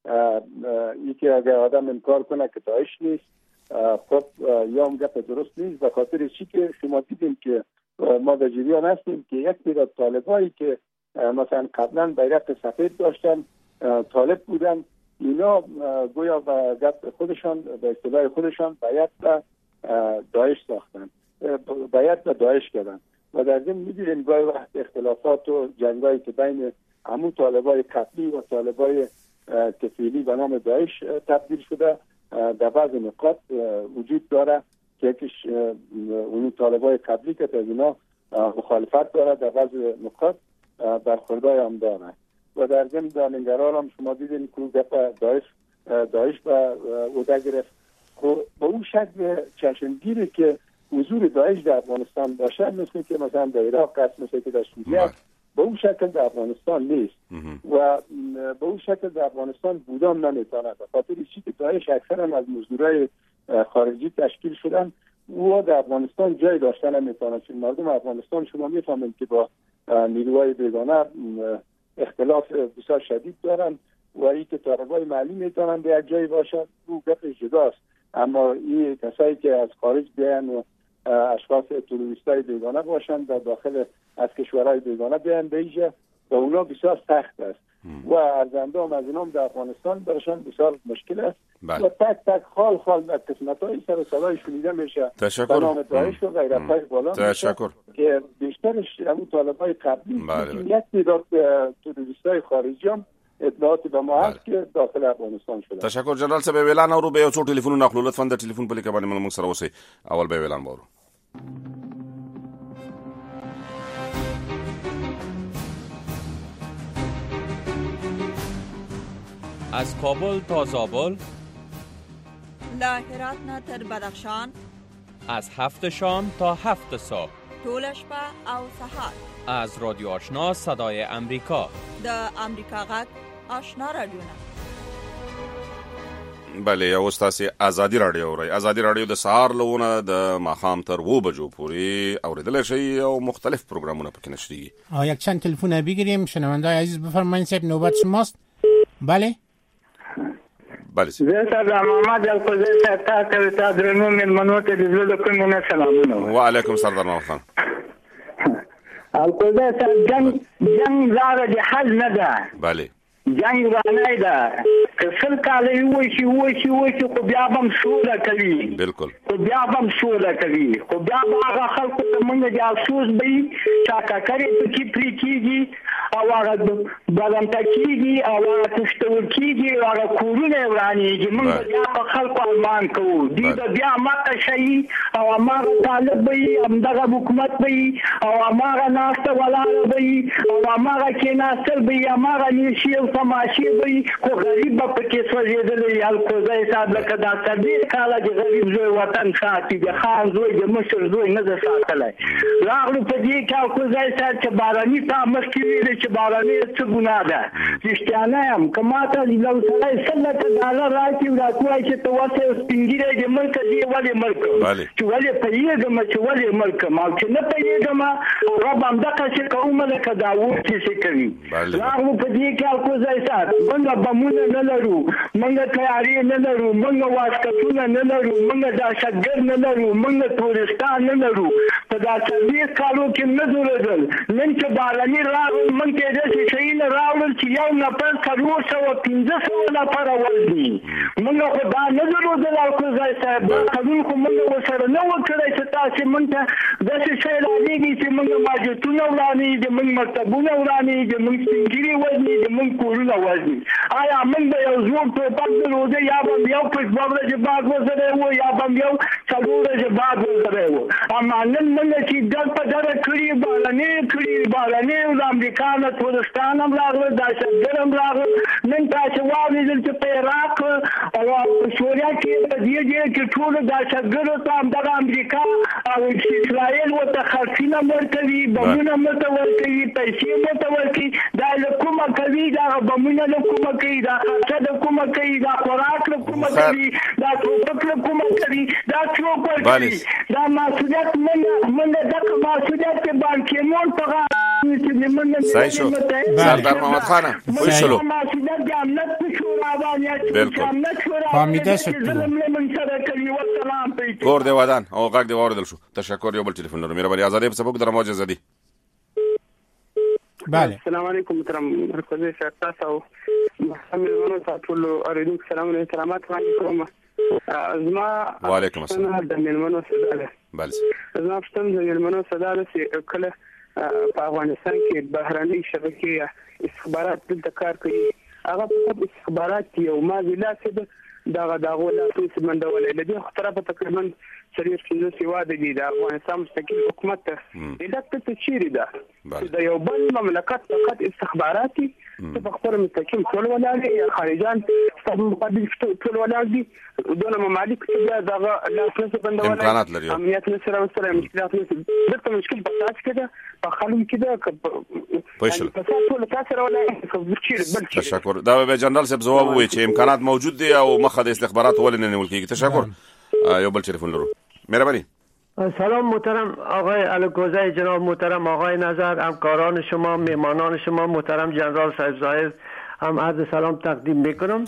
یکی اگر آدم انکار کنه که داعش نیست، خب یا هم گپ درست نیست. به خاطر چی که شما دیدیم که ما در جریان هستیم که یک تعداد طالبایی که مثلا قبلا بیرق سفید داشتن، طالب بودن، اینا گویا به گپ خودشان به اصطلاح خودشان بیعت به داعش ساختن، بیعت به داعش کردن. و در ضمن می‌بینیم گاهی وقت اختلافات و جنگایی که بین همون طالبای قبلی و طالبای که فعلی به نام داعش تبدیل شده در بعض نقاط وجود داره که یکیش اون طالبای قبلی که از اینا مخالفت داره، در بعض نقاط برخوردای هم داره. و در ضمن در ننگرهار هم شما دیدین که داعش به عهده گرفت. با اون شکل چشمگیری که حضور داعش در افغانستان باشه، مثل که مثلا در عراق است، مثل که در سوریه، به اون شکل در افغانستان نیست و به اون شکل در افغانستان بودن نمیتونه. به خاطر چیزی که داعش اکثرا از مزدورای خارجی تشکیل شدن و در افغانستان جای داشته نمیتونه، چون مردم افغانستان شما میفهمید که با نیروهای بیگانه اختلاف بسیار شدید دارن و این که طالبای مالی میتونن به یک جای باشن او گپ جداست، اما این کسایی که از خارج بیان و اشخاص تروریستای بیگانه باشن در داخل از کشورهای بیگانه بیان به اینجا و اونا بسیار سخت است و ارزنده از اینام در افغانستان برشان بسیار مشکل است و تک تک خال در قسمت‌های سر و صدای شنیده میشه. تشکر. نام داعش و غیرت‌های بالا تشکر. که بیشترش همون طالبای قبلی یک تعداد تروریستای خارجی هم اطلاعات به ما هست که داخل افغانستان شده. تشکر جنرال صاحب. ویلان اورو به یو څو ټلیفونونه اخلو، لطفا د ټلیفون په لیکه باندې موږ سره اوسئ. اول به ویلان بورو. از کابل تا زابل، له هرات نه تر بدخشان، از 7 شام تا 7 صبح، ټول شپه او سهار، از رادیو آشنا صدای امریکا، د امریکا غږ آشنا رادیوونه. بله، یو تاسو ازادي رادیو اورئ. ازادي رادیو د سهار لونه د ماښام تر 2 بجو پورې اوریدل شي او مختلف پروگرامونه پکې نشریږي. یک چند تلفن بگیریم. شنونده‌های عزیز بفرمایید صاحب، نوبت شماست. بله بله. زه سلام محمد القدس صاحب ته درنو ملمنو ته د زړه کوم نه سلامونه. وعلیکم سردار محمد خان. القدس جنگ لاره د حل نه ده. بله. جنگ ورانه ده که سل کاله وشي خو بیا هم سوله کوي. بالکل. خو بیا هم سوله کوي. خو بیا هغه خلکو ته موږ د افسوس به چاکاکرې پکې پرې کېږي او هغه بدنته کېږي او هغه تشتول کېږي او هغه کورونه ورانېږي. موږ بیا په خلکو ارمان کوو دوی به بیا ماته شي او هماغه طالب به وي، همدغه حکومت به وي او هماغه ناسته ولاړه به وي او هماغه کېناستل به وي، هماغه نیشي او تماشې به وي، خو غریب به پکې سوځېدلی. الکوزی صاحب لکه دا څلوېښت کاله د غریب زوی وطن ساتي، د خان زوی د مشر زوی نه ده ساتلی. راغلو په دې کې الکوزی صاحب چې باراني تا مخکې ویلې چې باراني څه ګناه ده. رښتیانه یم که ما ته یو سړی $100 راکړي او راته وایي چې ته ورته سپین ږیری د مړ کړه، دې ولې مړ کړم چې ولې پوهېږم چې ولې مړ کړم او چې نه پوهېږم هغه به همدقسې کومه لکه دا اوس کیسې کوي. راغلو په دې کې الکوزی صاحب موږ بمونه نه لرو، موږ تیارې نه لرو، موږ واسکټونه نه لرو، موږ دهشتګرد نه لرو، موږ تورستان نه لرو. په دا 40 کالو کې نه جوړېدل. نن چې باراني راغلل موږ ته یې داسې شیونه راوړل چې یو نفر 450 نفره وزني. موږ خو دا نه درلودل الکوزی صاحب، دا قانون خو موږ ورسره نه و کړی چې تاسې موږ ته داسې شی رالېږي چې موږ ماجتونه ورانېږي، موږ مکتبونه ورانېږي، موږ سپین ږیري وزنېږي، موږ کورونه وزني. آیا موږ به یو زوړ ټوپک درلوده یا به یو پس 2 ورځې بعد وزری و یا به یو 4 ورځې بعد وزری و. اما نن موږ چې ډر په ډره کړي، باراني د امریکا نه تورستان هم راغله، دهشتګرد هم راغله. نن تاسې واورېدل چې په عراق او سوریه کې په دې ځای کې ټولو دهشتګردو ته همدغه امریکا او اسرائیل ورته خرڅینه ورکوي، بمونه ورته ورکوي، پیسې ورته ورکوي. دا له کومه کوي؟ دا بمونه له کومه کوي؟ دا خرڅه د کومه کوي؟ دا خوراک له کومه کوي؟ دا ټوپک له کومه کوي؟ دا څوک ورکوي؟ دا مسؤلیت موږ دغه مسؤلیت کې بانکي مون په صحیح شو سردار محمد خانه خوش شلو فهمیده شد کور دی ودان او غږ دی واردل شو. تشکر. یو بل ټلیفون لرو. مهرباني آزادي په سبب در موج آزادي. بله السلام علیکم محترم مرکزی صاحب، تاسو محمد ورو تاسو اوریدونکو سلام علیکم سلامات علیکم. زما وعلیکم السلام د ملمنو صداله. بله زما فتم د ملمنو صداله چې کله په افغانستان کې بهرنۍ شبکې استخبارات دلته کار کوي، هغه په استخبارات کې یو مازیلات د دغه ولایتونو سمندولې لدی خطر په تقریبا 35 سیواده دي د افغانستان مستقل حکومت ته دا څه چیرې ده د یو بل مملکت فقط استخباراتي په خپل مستقل ټول ولاړ یا خارجان ستاسو مقابل ټول ولاړ دي دونه ممالک چې دغه لاسنه بندول امنیت سره سره مشکلات دغه مشکل په تاسو کې ده په خلک کې ده په تاسو له تاسو راولای تشکر دا به جنرال صاحب جواب وي چې امکانات موجود دي او مخه د استخبارات ولې نه نیول کیږي تشکر یو بل ټلیفون لرو مهربانی سلام محترم آقای الکوزی، جناب محترم آقای نظر، همکاران شما، مهمانان شما، محترم جنرال صاحب ظاهر، هم عرض سلام تقدیم میکنم.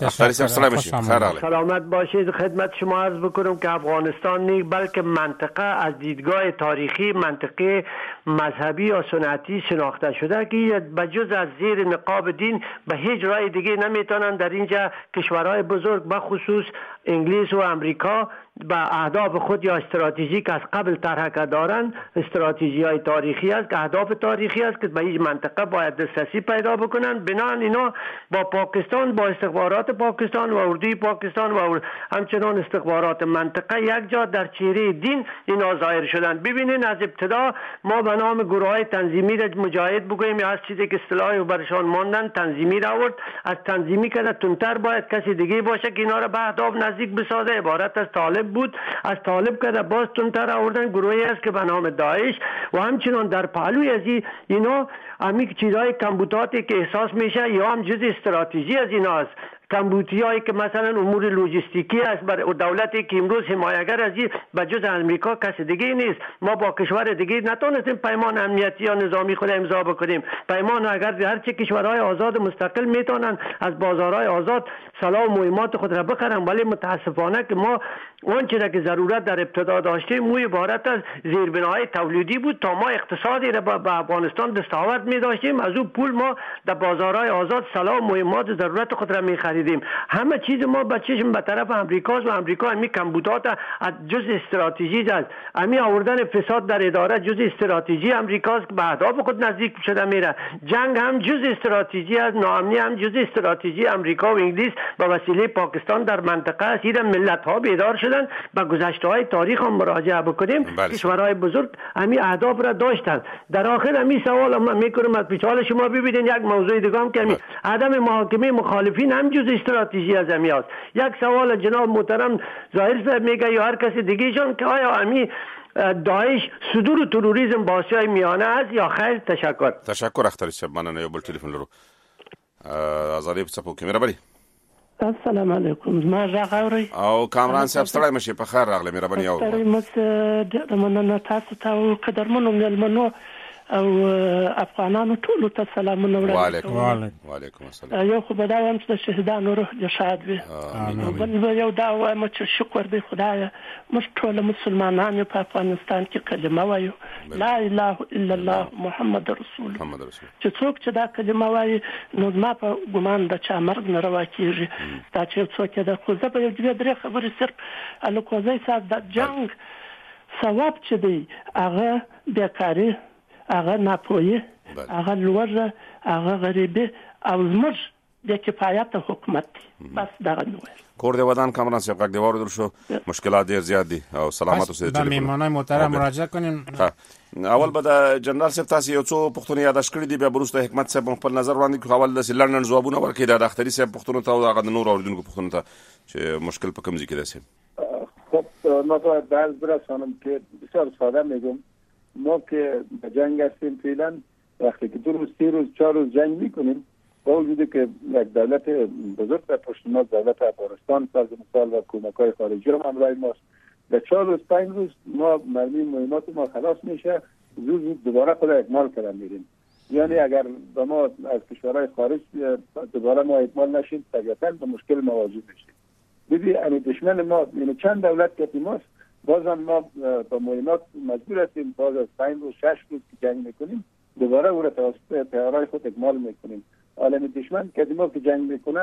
سلامت باشید. خدمت شما عرض بکنم که افغانستان نیست بلکه منطقه از دیدگاه تاریخی منطقه مذهبی و سنتی شناخته شده که بجز از زیر نقاب دین به هیچ راه دیگه نمیتونن در اینجا کشورهای بزرگ بخصوص انگلیس و امریکا به اهداف خود یا استراتژیک از قبل طرح دارند. استراتژی های تاریخی است که اهداف تاریخی است که به این منطقه باید دسترسی پیدا بکنن. بنابراین اینا با پاکستان، با استخبارات پاکستان و اردوی پاکستان و همچنان استخبارات منطقه یک جا در چهره دین اینا ظاهر شدن. ببینین از ابتدا ما به نام گروه های تنظیمی را مجاهد بگوییم یا از چیزی که اصطلاحی برشان ماندن تنظیمی را آورد. از تنظیمی که تندتر باید کسی دیگه باشه که اینا را به اهداف نزدیک بسازه. عبارت از طالب بود. از طالب که باز تندتر آوردن گروهی است که به نام داعش و همچنان در پهلوی از اینا همین چیزهای کمبوداتی که احساس میشه یا هم جز استراتژی از اینا است. کمبودیایی که مثلا امور لوجستیکی است بر دولتی که امروز حمایتگر از این بجز امریکا کسی دیگه نیست. ما با کشور دیگه نتونستیم پیمان امنیتی یا نظامی خود امضا بکنیم. پیمان اگر هر چه کشورهای آزاد مستقل میتونن از بازارهای آزاد سلاح و مهمات خود را بخرن، ولی متاسفانه که ما آنچه که ضرورت در ابتدا داشتیم موی عبارت از زیربناهای تولیدی بود تا ما اقتصادی را به افغانستان دستاورد می داشتیم. از اون پول ما در بازارهای آزاد سلاح و مهمات ضرورت خود را می خریدیم. همه چیز ما به چشم به طرف امریکاست و امریکا همین کمبودات از جز استراتژی است. همین آوردن فساد در اداره جز استراتژی امریکاست که به اهداف خود نزدیک شده میره. جنگ هم جز استراتژی است، ناامنی هم جز استراتژی امریکا و انگلیس به وسیله پاکستان در منطقه است. این ملت ها بیدار شدن به گذشته های تاریخ هم مراجعه بکنیم. کشورهای بزرگ همین اهداف را داشتند. در آخر همین سوال من میکنم از پیچال شما ببینید یک موضوع دیگه هم که عدم محاکمه مخالفین هم جز استراتژی از همین است. یک سوال جناب محترم ظاهر صاحب میگه یا هر کسی دیگه جان که آیا همین داعش صدور تروریسم با آسیای میانه است یا خیر؟ تشکر اختر صاحب. مننه. یو بل ټلیفون لرو آزادی په څپو کې مهرباني. السلام علیکم. ما راغوري او کامران صاحب ستړی مشه په خیر راغله مهرباني. او ستړی مس د مننه تاسو ته او قدرمنو ملمنو او افغانانو ټول ته سلامونه وړاندې. وعلیکم السلام. یو خو بدایم چې شهیدانو روح دې شاد وي. بل یو دا وایم چې شکر دې خدای موږ ټول مسلمانان په افغانستان کې کلمه وایو لا اله الا الله محمد رسول الله. چې څوک چې دا کلمه وایي نو ما په ګمان د چا مرګ نه روا کیږي. دا چې څوک دا خو زه به یو درې خبرې صرف الکوزی صاحب د جنگ ثواب چې دی هغه بیکاري، هغه ناپوهي، هغه لوږه، هغه غریبي او زموږ د کفایت حکومت بس دغه نو کور دی ودان کامران صاحب غږ دی وارد شو. مشکلات ډیر زیات دي او سلامت اوسئ. د میمنای محترم مراجعه کنیم. اول به د جنرال صاحب تاسو یو څو پښتون یاداش کړی دی، بیا بروسته حکمت صاحب خپل نظر وړاندې کوي. اول د لندن ځوابونه ورکړي د اختری صاحب پښتون ته او د نور اوریدونکو پښتون ته چې مشکل په کوم ځای کې ده. خب ما باید درس برسانم که بسیار ساده میگم. ما که به جنگ هستیم فعلا وقتی که 2 روز 3 روز 4 روز جنگ میکنیم با وجودی که یک دولت بزرگ در پشت ما دولت افغانستان فرض مثال و کمک‌های خارجی رو همراه ماست، در 4 روز 5 روز ما مرمی مهمات ما خلاص میشه، زود دوباره خود اکمال کردن میریم. یعنی اگر به ما از کشورهای خارج دوباره ما اکمال نشیم طبیعتاً به مشکل مواجه میشیم. ببین این دشمن ما یعنی چند دولت که ماست بازم ما با مهمات مجبور هستیم باز از 5 روز 6 روز که جنگ میکنیم دوباره او را توسط تیارای خود اکمال میکنیم. عالم دشمن که ما که جنگ میکنه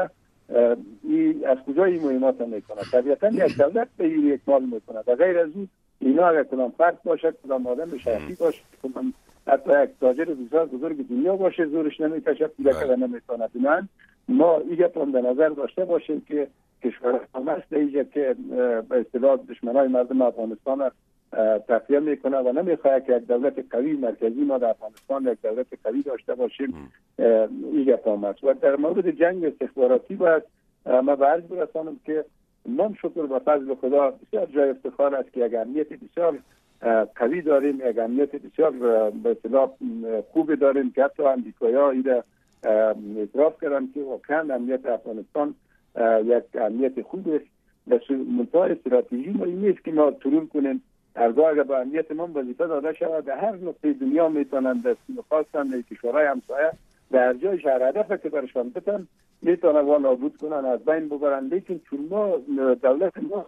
از کجا این مهمات هم میکنه؟ طبیعتا یک دولت به این اکمال میکنه و غیر از اون اینا اگر کدام فرد باشه کدام آدم شخصی باشه کدام حتی یک تاجر بزرگ دنیا باشه زورش نمیکشه پوله کردن نمیتونه. بنابراین ما این گپ هم به نظر داشته باشیم که کشورها هست اینجا که به اصطلاح دشمنای مردم افغانستان تقویه میکنه و نمیخواد که یک دولت قوی مرکزی ما در افغانستان یک دولت قوی داشته باشیم. این گپ است. و در مورد جنگ استخباراتی باید ما به عرض برسانم که من شکر به فضل خدا بسیار جای افتخار است که یک امنیت بسیار قوی داریم، یک امنیت بسیار به اصطلاح خوب داریم که حتی امریکایی‌ها این اعتراف کردن که واقعا امنیت افغانستان یک امنیت خوب است. منتها استراتژی ما این نیست که ما ترور کنیم. هرگاه اگر به امنیت ما وظیفه داده شود در هر نقطه دنیا میتونن خواستن کشورهای همسایه در جای شهر هدف که برشان بتن میتونن و نابود کنن، از بین ببرن. لیکن چون ما دولت ما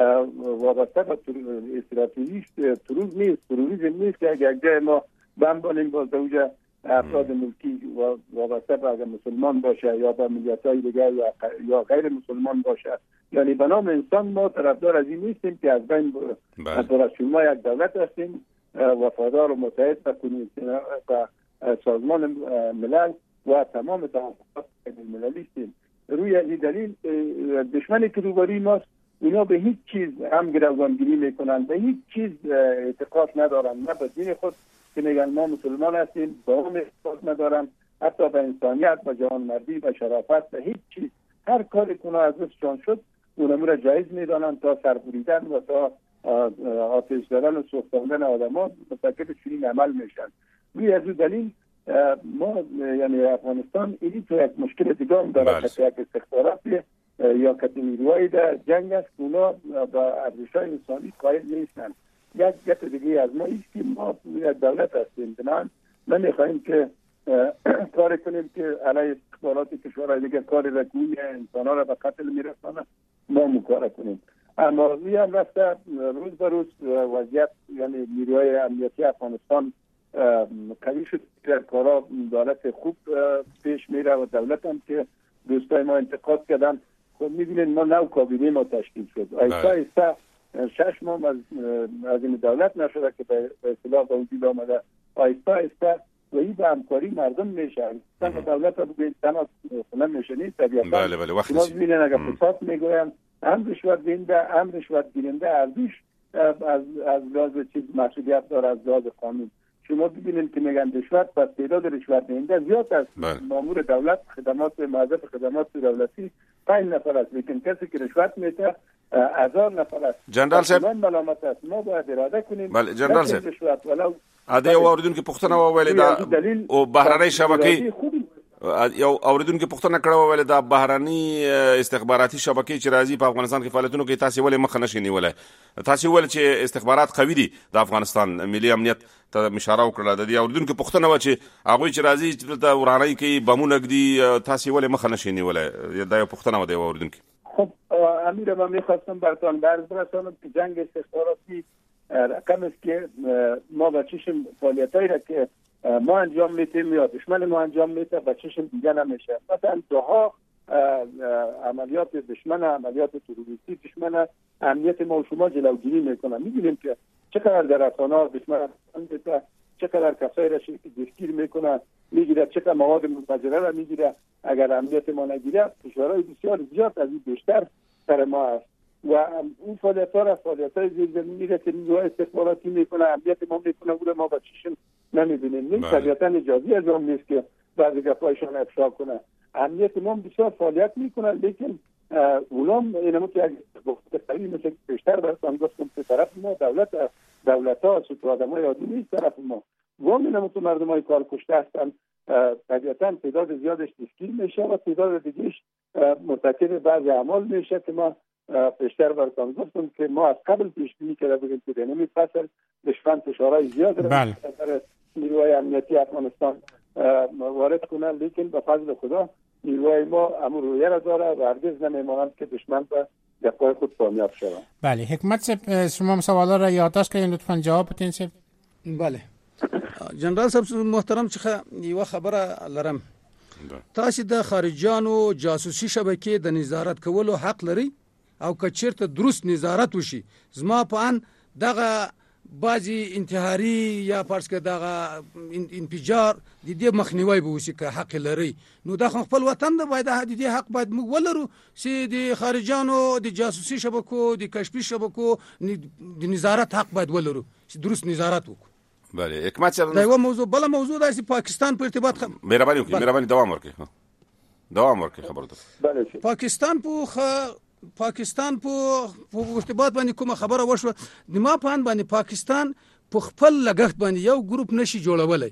وابسته به استراتژیش تروریسم نیست که اگر جای ما بم بالیم باز اوجه افراد ملکی وابسته به اگر مسلمان باشه یا به ملیت‌های دیگر یا غیر مسلمان باشه، یعنی به نام انسان ما طرفدار از این نیستیم که از بین برد. ما یک دولت هستیم وفادار و متحد به سازمان ملل و تمام توافقات المللی هستیم. روی این دلیل دشمنی که روبروی ماست اینا به هیچ چیز هم گروگانگیری میکنن، به هیچ چیز اعتقاد ندارن، نه به دین خود که میگن ما مسلمان هستیم به اون اعتقاد ندارن، حتی به انسانیت، به جوانمردی، به شرافت، به هیچ چیز. هر کاری که از دستشان شد اونمو را جایز میدانن تا سربریدن و تا آتش زدن و سوختاندن آدما متکل چنین عمل میشن. روی از دلیل ما یعنی افغانستان این تو یک مشکل دیگه هم داره که یک استخباراتی یا که نیروهای در جنگ است اونا با ارزش‌های انسانی قائل نیستن. یک گپ دیگه از ما است که ما یک دولت هستیم، بنابراین نمیخوایم که کار کنیم که علیه استخبارات کشورهای دیگه کاری را کنیم انسان‌ها را به قتل میرسانه ما مکار کنیم. اما روی هم رفته روز به روز وضعیت یعنی نیروهای امنیتی افغانستان قوی شد، در کارا دولت خوب پیش میره و دولت هم که دوستای ما انتقاد کردن خب میبینید ما نو کابینه ما تشکیل شد. ایستا ایستا 6 ماه از این دولت نشده که به اصطلاح به وجود آمده. ایستا ایستا و این به همکاری مردم میشه. تنها دولت رو بگید تنها نمیشه نیست طبیعتا. بله وقتی ما ببینید اگر فساد میگویم هم رشوت دهنده هم رشوت گیرنده ارزش از لحاظ چیز مسئولیت داره از لحاظ قانون. شما ببینید که میگن رشوت پس تعداد رشوت دهنده زیاد است. مامور دولت موظف خدمات دولتی 5 نفر است، لیکن کسی که رشوت میده 1000 نفر است. جنرال صاحب ملامت است. ما باید اراده کنیم. بله جنرال صاحب اده اوریدونکو پښتنه وویل دا او بهرنۍ شبکې یو اوریدونکو پښتنه کړه وویل دا بهرنۍ استخباراتي شبکې چې راځي په افغانستان کې فعالیتونو کې تاسو ولې مخ نشئ نیولای؟ تاسو ول چې استخبارات قوي دي د افغانستان ملي امنیت ته اشاره وکړه. د دې اوریدونکو پښتنه و چې هغه چې راځي چې د ورانۍ کې بمونه ګدي تاسو ولې مخ نشئ نیولای؟ دا یو پښتنه و دی اوریدونکو. خب امیر ما می‌خواستم براتون درس برسانم که جنگ استخباراتی رقم است که ما با چشم فعالیتایی را که ما انجام میتیم یا دشمن ما انجام میته با چشم دیگه نمیشه. مثلا دوها عملیات دشمن، عملیات تروریستی دشمن امنیت ما و شما جلوگیری میکنن. میبینیم که چقدر در رسانه‌ها دشمن میته، چقدر کسایی را دستگیر میکنن، میگیره چقدر مواد منفجره را میگیره. اگر امنیت ما نگیره کشورهای بسیار زیاد از این بیشتر سر ما است و اون فعالیت‌ها را فعالیت‌های زیرزمینی را که نیروهای استخباراتی میکنه امنیت ما میکنه او را ما با چشم نمیبینیم. این طبیعتا اجازی از اون نیست که بعضی گپایشان افشا کنه. امنیت ما بسیار فعالیت میکنه، لیکن اونم اینمو که اگه بخصوصی مثل بیشتر برسان گفتم که طرف ما دولت‌ها سوترادمای عادی نیست طرف ما. وام اینمو که مردمای کار کشته هستن طبیعتا تعداد زیادش دستگیر میشه و تعداد دیگهش مرتکب بعضی اعمال میشه که ما بیشتر براتون گفتم که ما از قبل پیش بینی کرده بودیم که در این فصل دشمن فشارهای زیاد را بر نیروهای امنیتی افغانستان وارد کنند، لیکن به فضل خدا نیروهای ما امور رویه را داره و هرگز نمیمانند که دشمن به دفاع خود کامیاب شود. بله حکمت صاحب شما سوالا را یادداشت کردین لطفا جواب بدین صاحب. بله جنرال صاحب محترم څخه یو خبره لرم. تاسو د خارجيانو جاسوسي شبکې د نظارت کولو حق لري او که چیرته درست نظارت وشي زما په ان دغه بعضی انتحاري یا فرض کړه دغه انفجار د دې مخنیوي به وشي که حق لري. نو دا خپل وطن د باید د دې حق باید موږ ولرو چې د خارجانو د جاسوسي شبکو د کشفي شبکو د نظارت حق باید ولرو چې درست نظارت وکړو. بله حکمت صاحب دا یو موضوع بل موضوع دا چې پاکستان په ارتباط مهرباني وکړئ مهرباني دوام ورکړئ خبرو ته. پاکستان په ارتباط باندې کومه خبره وشوه د ما په اند باندې پاکستان په خپل لګښت باندې یو ګروپ نشي جوړولای.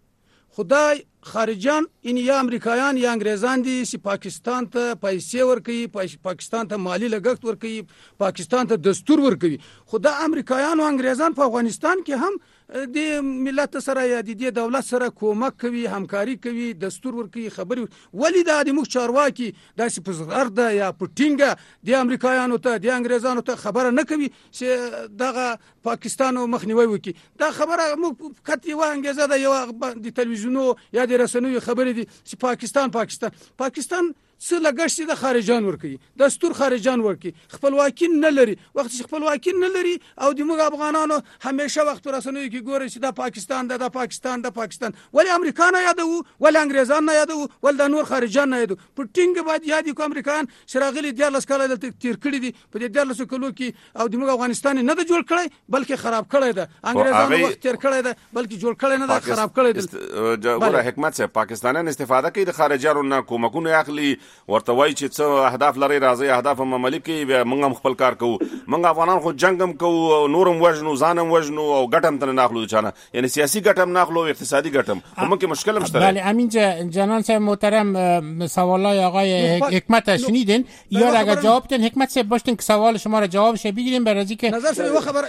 خدای خارجان ان یا امریکایان یا انګریزان دي چې پاکستان ته پیسې ورکوي، پاکستان ته مالی لګښت ورکوي، پاکستان ته دستور ورکوي. خدا امریکایان او انګریزان په افغانستان کې هم د ملت سره یا د دولت سره کومک کوي، همکاري کوي، دستور ورکوي، خبري. ولی دا د موږ چارواکي داسې په زغر ده یا په ټینګه د امریکایانو ته د انګریزانو ته خبره نه کوي چې دغه پاکستان مخنیوي وکړي. دا خبره موږ کته یو انګریزه ده یو د تلویزیونو یا د رسنیو خبرې دي چې پاکستان څه لګښت د خارجان ورکوي، دستور خارجان ورکوي، خپلواکي نه لري. وخت چې خپلواکي نه لري او د موږ افغانانو همیشه وخت رسنیو کې ګوري چې دا پاکستان ولی امریکا نه یادو ولی انګریزان نه یادو ول د نور خارجان نه یادو. په ټینګ باید یادې کو امریکایان شراغلي 14 کاله د تیر کړی دي په دې 14 کلو کې او د موږ افغانستان نه د جوړ کړی بلکې خراب کړی ده. انګریزانو وخت تیر کړی ده بلکې جوړ کړی نه ده، خراب کړی ده. ګوره حکمت صاحب پاکستانیان استفاده کوي د خارجانو نه، کومکونه اخلي، ورته وایي چې څه اهداف لري راځي اهداف هم عملي کوي، موږ هم خپل کار کوو. موږ افغانان خو جنگ هم کوو، نورم وژنو، ځانم وژنو او ګټم ته نه اخلو چانه، یعنی سیاسي ګټم نه اخلو، اقتصادي ګټم هم کې مشکل هم شته. بله امین جنان صاحب محترم سوالای آقای حکمت شنیدین یا اگر جواب بدین حکمت صاحب باشین که سوال شما را جوابش بگیریم برای که نظر سوی خبر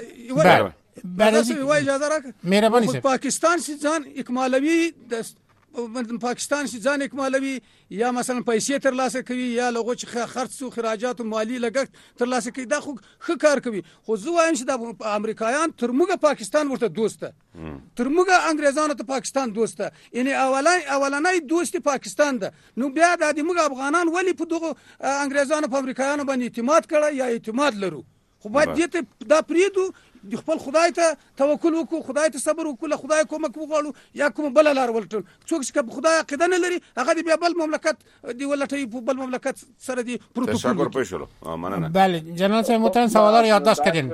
برای اجازه را مهربانی پاکستان ځان اکمالوي پاکستان ځان اکمالوي یا مثلا پیسې ترلاسه کوي یا لغو چې خرڅ او خراجات او مالی لګښت ترلاسه کوي، دا خو ښه کار کوي. خو زه وایم چې د امریکایان تر موږ پاکستان ورته دوست ده، تر موږ انګریزانو ته پاکستان دوست ده، یعنی اولنۍ دوست پاکستان ده. نو بیا د موږ افغانان ولی په دغه انګریزانو په امریکایانو باندې اعتماد کړه یا اعتماد لرو؟ خو باید دې دا پریدو خپل خدای ته توکل وکړو، خدای ته صبر وکړو، خدای کومک وغواړو یا کوم بل لار ولټو. څوک چې خدای عقیده نه لري هغه بیا بل مملکت دی ولټي په بل مملکت سره دی پروتوکول پېښلو. مننه. بله جناب صاحب محترم سوالا رو یادداشت کردین.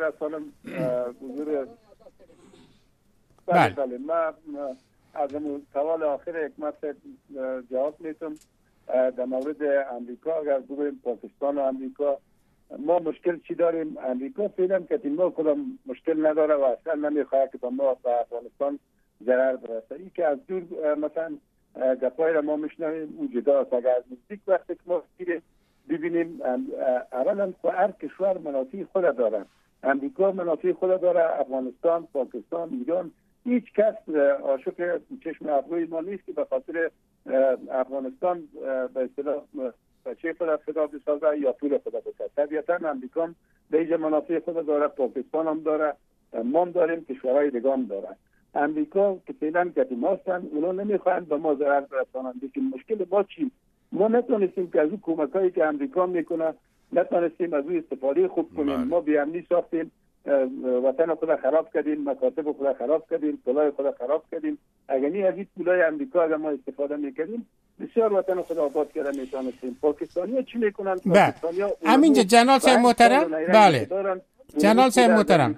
بله ما از سوال آخر حکمت جواب میتونم. در مورد امریکا اگر بگویم پاکستان و امریکا ما مشکل چی داریم؟ امریکا فعلا که ما کدام مشکل نداره و اصلا نمیخواد که ما به افغانستان ضرر برسه. این که از دور مثلا گپای را ما میشنویم اون جداست. اگر از نزدیک وقتی که ما ببینیم اولا هر کشور منافع خود داره. امریکا منافع خود داره، افغانستان، پاکستان، ایران، هیچ کس عاشق چشم ابروی ما نیست که به خاطر افغانستان به اصطلاح بچه خود فدا بسازه یا پول خود بسازه. طبیعتا امریکا به اینجا منافع خود داره، پاکستان هم داره، ما هم داریم، کشورهای دیگه هم داره. امریکا که فعلا کتی ماستن اونا نمیخواهند به ما ضرر برسانند. لیکن مشکل ما چی؟ ما نتونستیم که از اون کمکایی که امریکا میکنه نتونستیم از اون استفاده خوب کنیم. ما بی‌امنی ساختیم، وطن خود خراب کردیم، مکاتب خود خراب کردیم، پولای خود خراب کردیم. اگر نی از این پولای امریکا اگر ما استفاده میکردیم بسیار وطن خود آباد کرده میتونستیم. پاکستانی‌ها چی میکنن؟ پاکستانی‌ها همینجا جناب صاحب محترم بله جناب صاحب محترم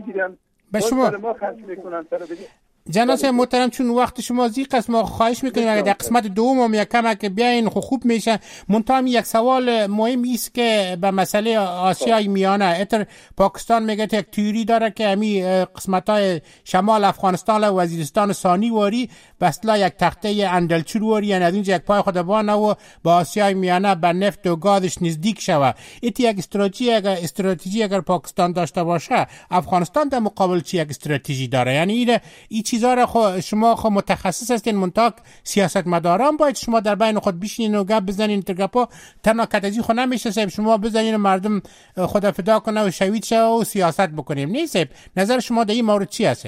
به شما ما خرج میکنن سر دیگه. جناب صاحب محترم چون وقت شما زیق است ما خواهش میکنیم اگر در قسمت دوم هم یک کمک بیاین خوب میشه. منتها یک سوال مهم است که به مسئله آسیای میانه اتر پاکستان میگه یک تیوری داره که امی قسمتای شمال افغانستان و وزیرستان ثانی واری بسلا یک تخته اندلچور واری یعنی از اینجا یک پای خود بانه و با آسیای میانه به نفت و گازش نزدیک شوه. ایتی یک استراتژی اگر پاکستان داشته باشه افغانستان در مقابل چی یک استراتژی داره؟ یعنی این چیزا را شما متخصص هستین منطق سیاستمداران باید شما در بین خود بشینین و گپ بزنین. ترگپا تنها کتازی خود نمیشه صاحب شما بزنین مردم خدا فدا کنه و شهید شه و سیاست بکنیم. نه صاحب نظر شما در این مورد چی است؟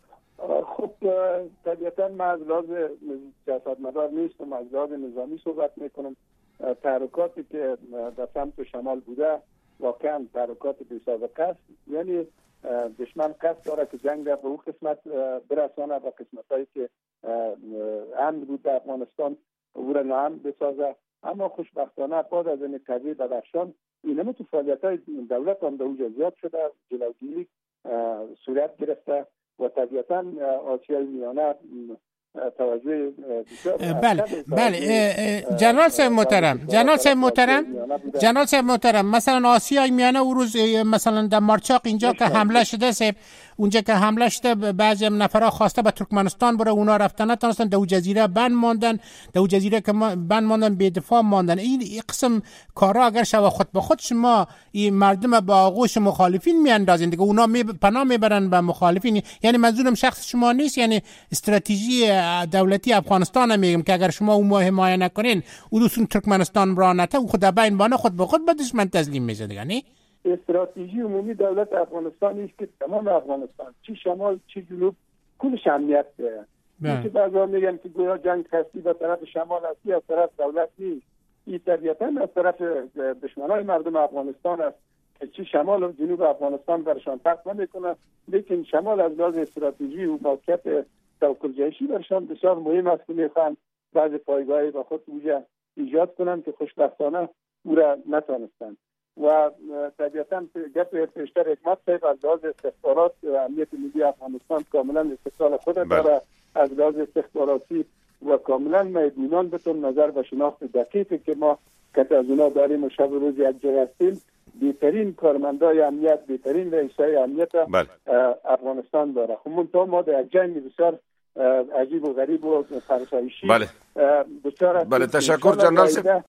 خب طبیعتا من از لحاظ سیاستمدار نیستم، از لحاظ نظامی صحبت میکنم. تحرکاتی که در سمت شمال بوده واقعا تحرکات بی سابقه است. یعنی دشمن قصد داره که جنگ به اون قسمت برسانه، به قسمت‌هایی که امن بود در افغانستان او را ناامن بسازه. اما خوشبختانه بعد از این قضیه بدخشان اینم تو فعالیت‌های دولت هم در اونجا زیاد شده، جلوگیری صورت گرفته و طبیعتاً آسیای میانه توجه بله جنرال صاحب محترم مثلا آسیای میانه او روز مثلا در مارچاق اینجا که حمله شده اونجا که حمله شده بعضی نفرها خواسته به ترکمنستان بره، اونا رفتن نتونستن، در جزیره بند ماندن، در جزیره که بند ماندن بی دفاع ماندن. این قسم کارا اگر شوا خود به خود شما این مردم با آغوش مخالفین میاندازین دیگه، اونا پناه میبرن به مخالفین. یعنی منظورم شخص شما نیست، یعنی استراتژی دولتی افغانستان میگم که اگر شما اون حمایت نکنین او دوستون ترکمنستان را نته او خود بین بانه خود به خود به دشمن تسلیم میشه دیگه. نه استراتژی عمومی دولت افغانستان است که تمام افغانستان چی شمال چی جنوب کلش امنیت داره. که بعضا میگن که گویا جنگ خستی به طرف شمال است یا طرف دولت نیست. این طبیعتا از طرف دشمنای مردم افغانستان است که چی شمال و جنوب افغانستان برشان فرق نمیکنه، لیکن شمال از لحاظ استراتژی و موقعیت توکل جهشی برشان بسیار مهم است که میخوان بعض پایگاهی با خود اونجا ایجاد کنند که خوشبختانه او را نتونستند. و طبیعتا گپ پیشتر حکمت صاحب از لحاظ استخبارات امنیت ملی افغانستان کاملا استقلال خود داره، از لحاظ استخباراتی و کاملا میدونان بتون نظر و شناخت دقیقی که ما که از اونا داریم و شب روز یک جای هستیم، بهترین کارمندای امنیت، بهترین رئیسای امنیت افغانستان داره. خب منطقه ما در یک جنگ بسیار عجیب و غریب و فرسایشی بله تشکر جنرال صاحب.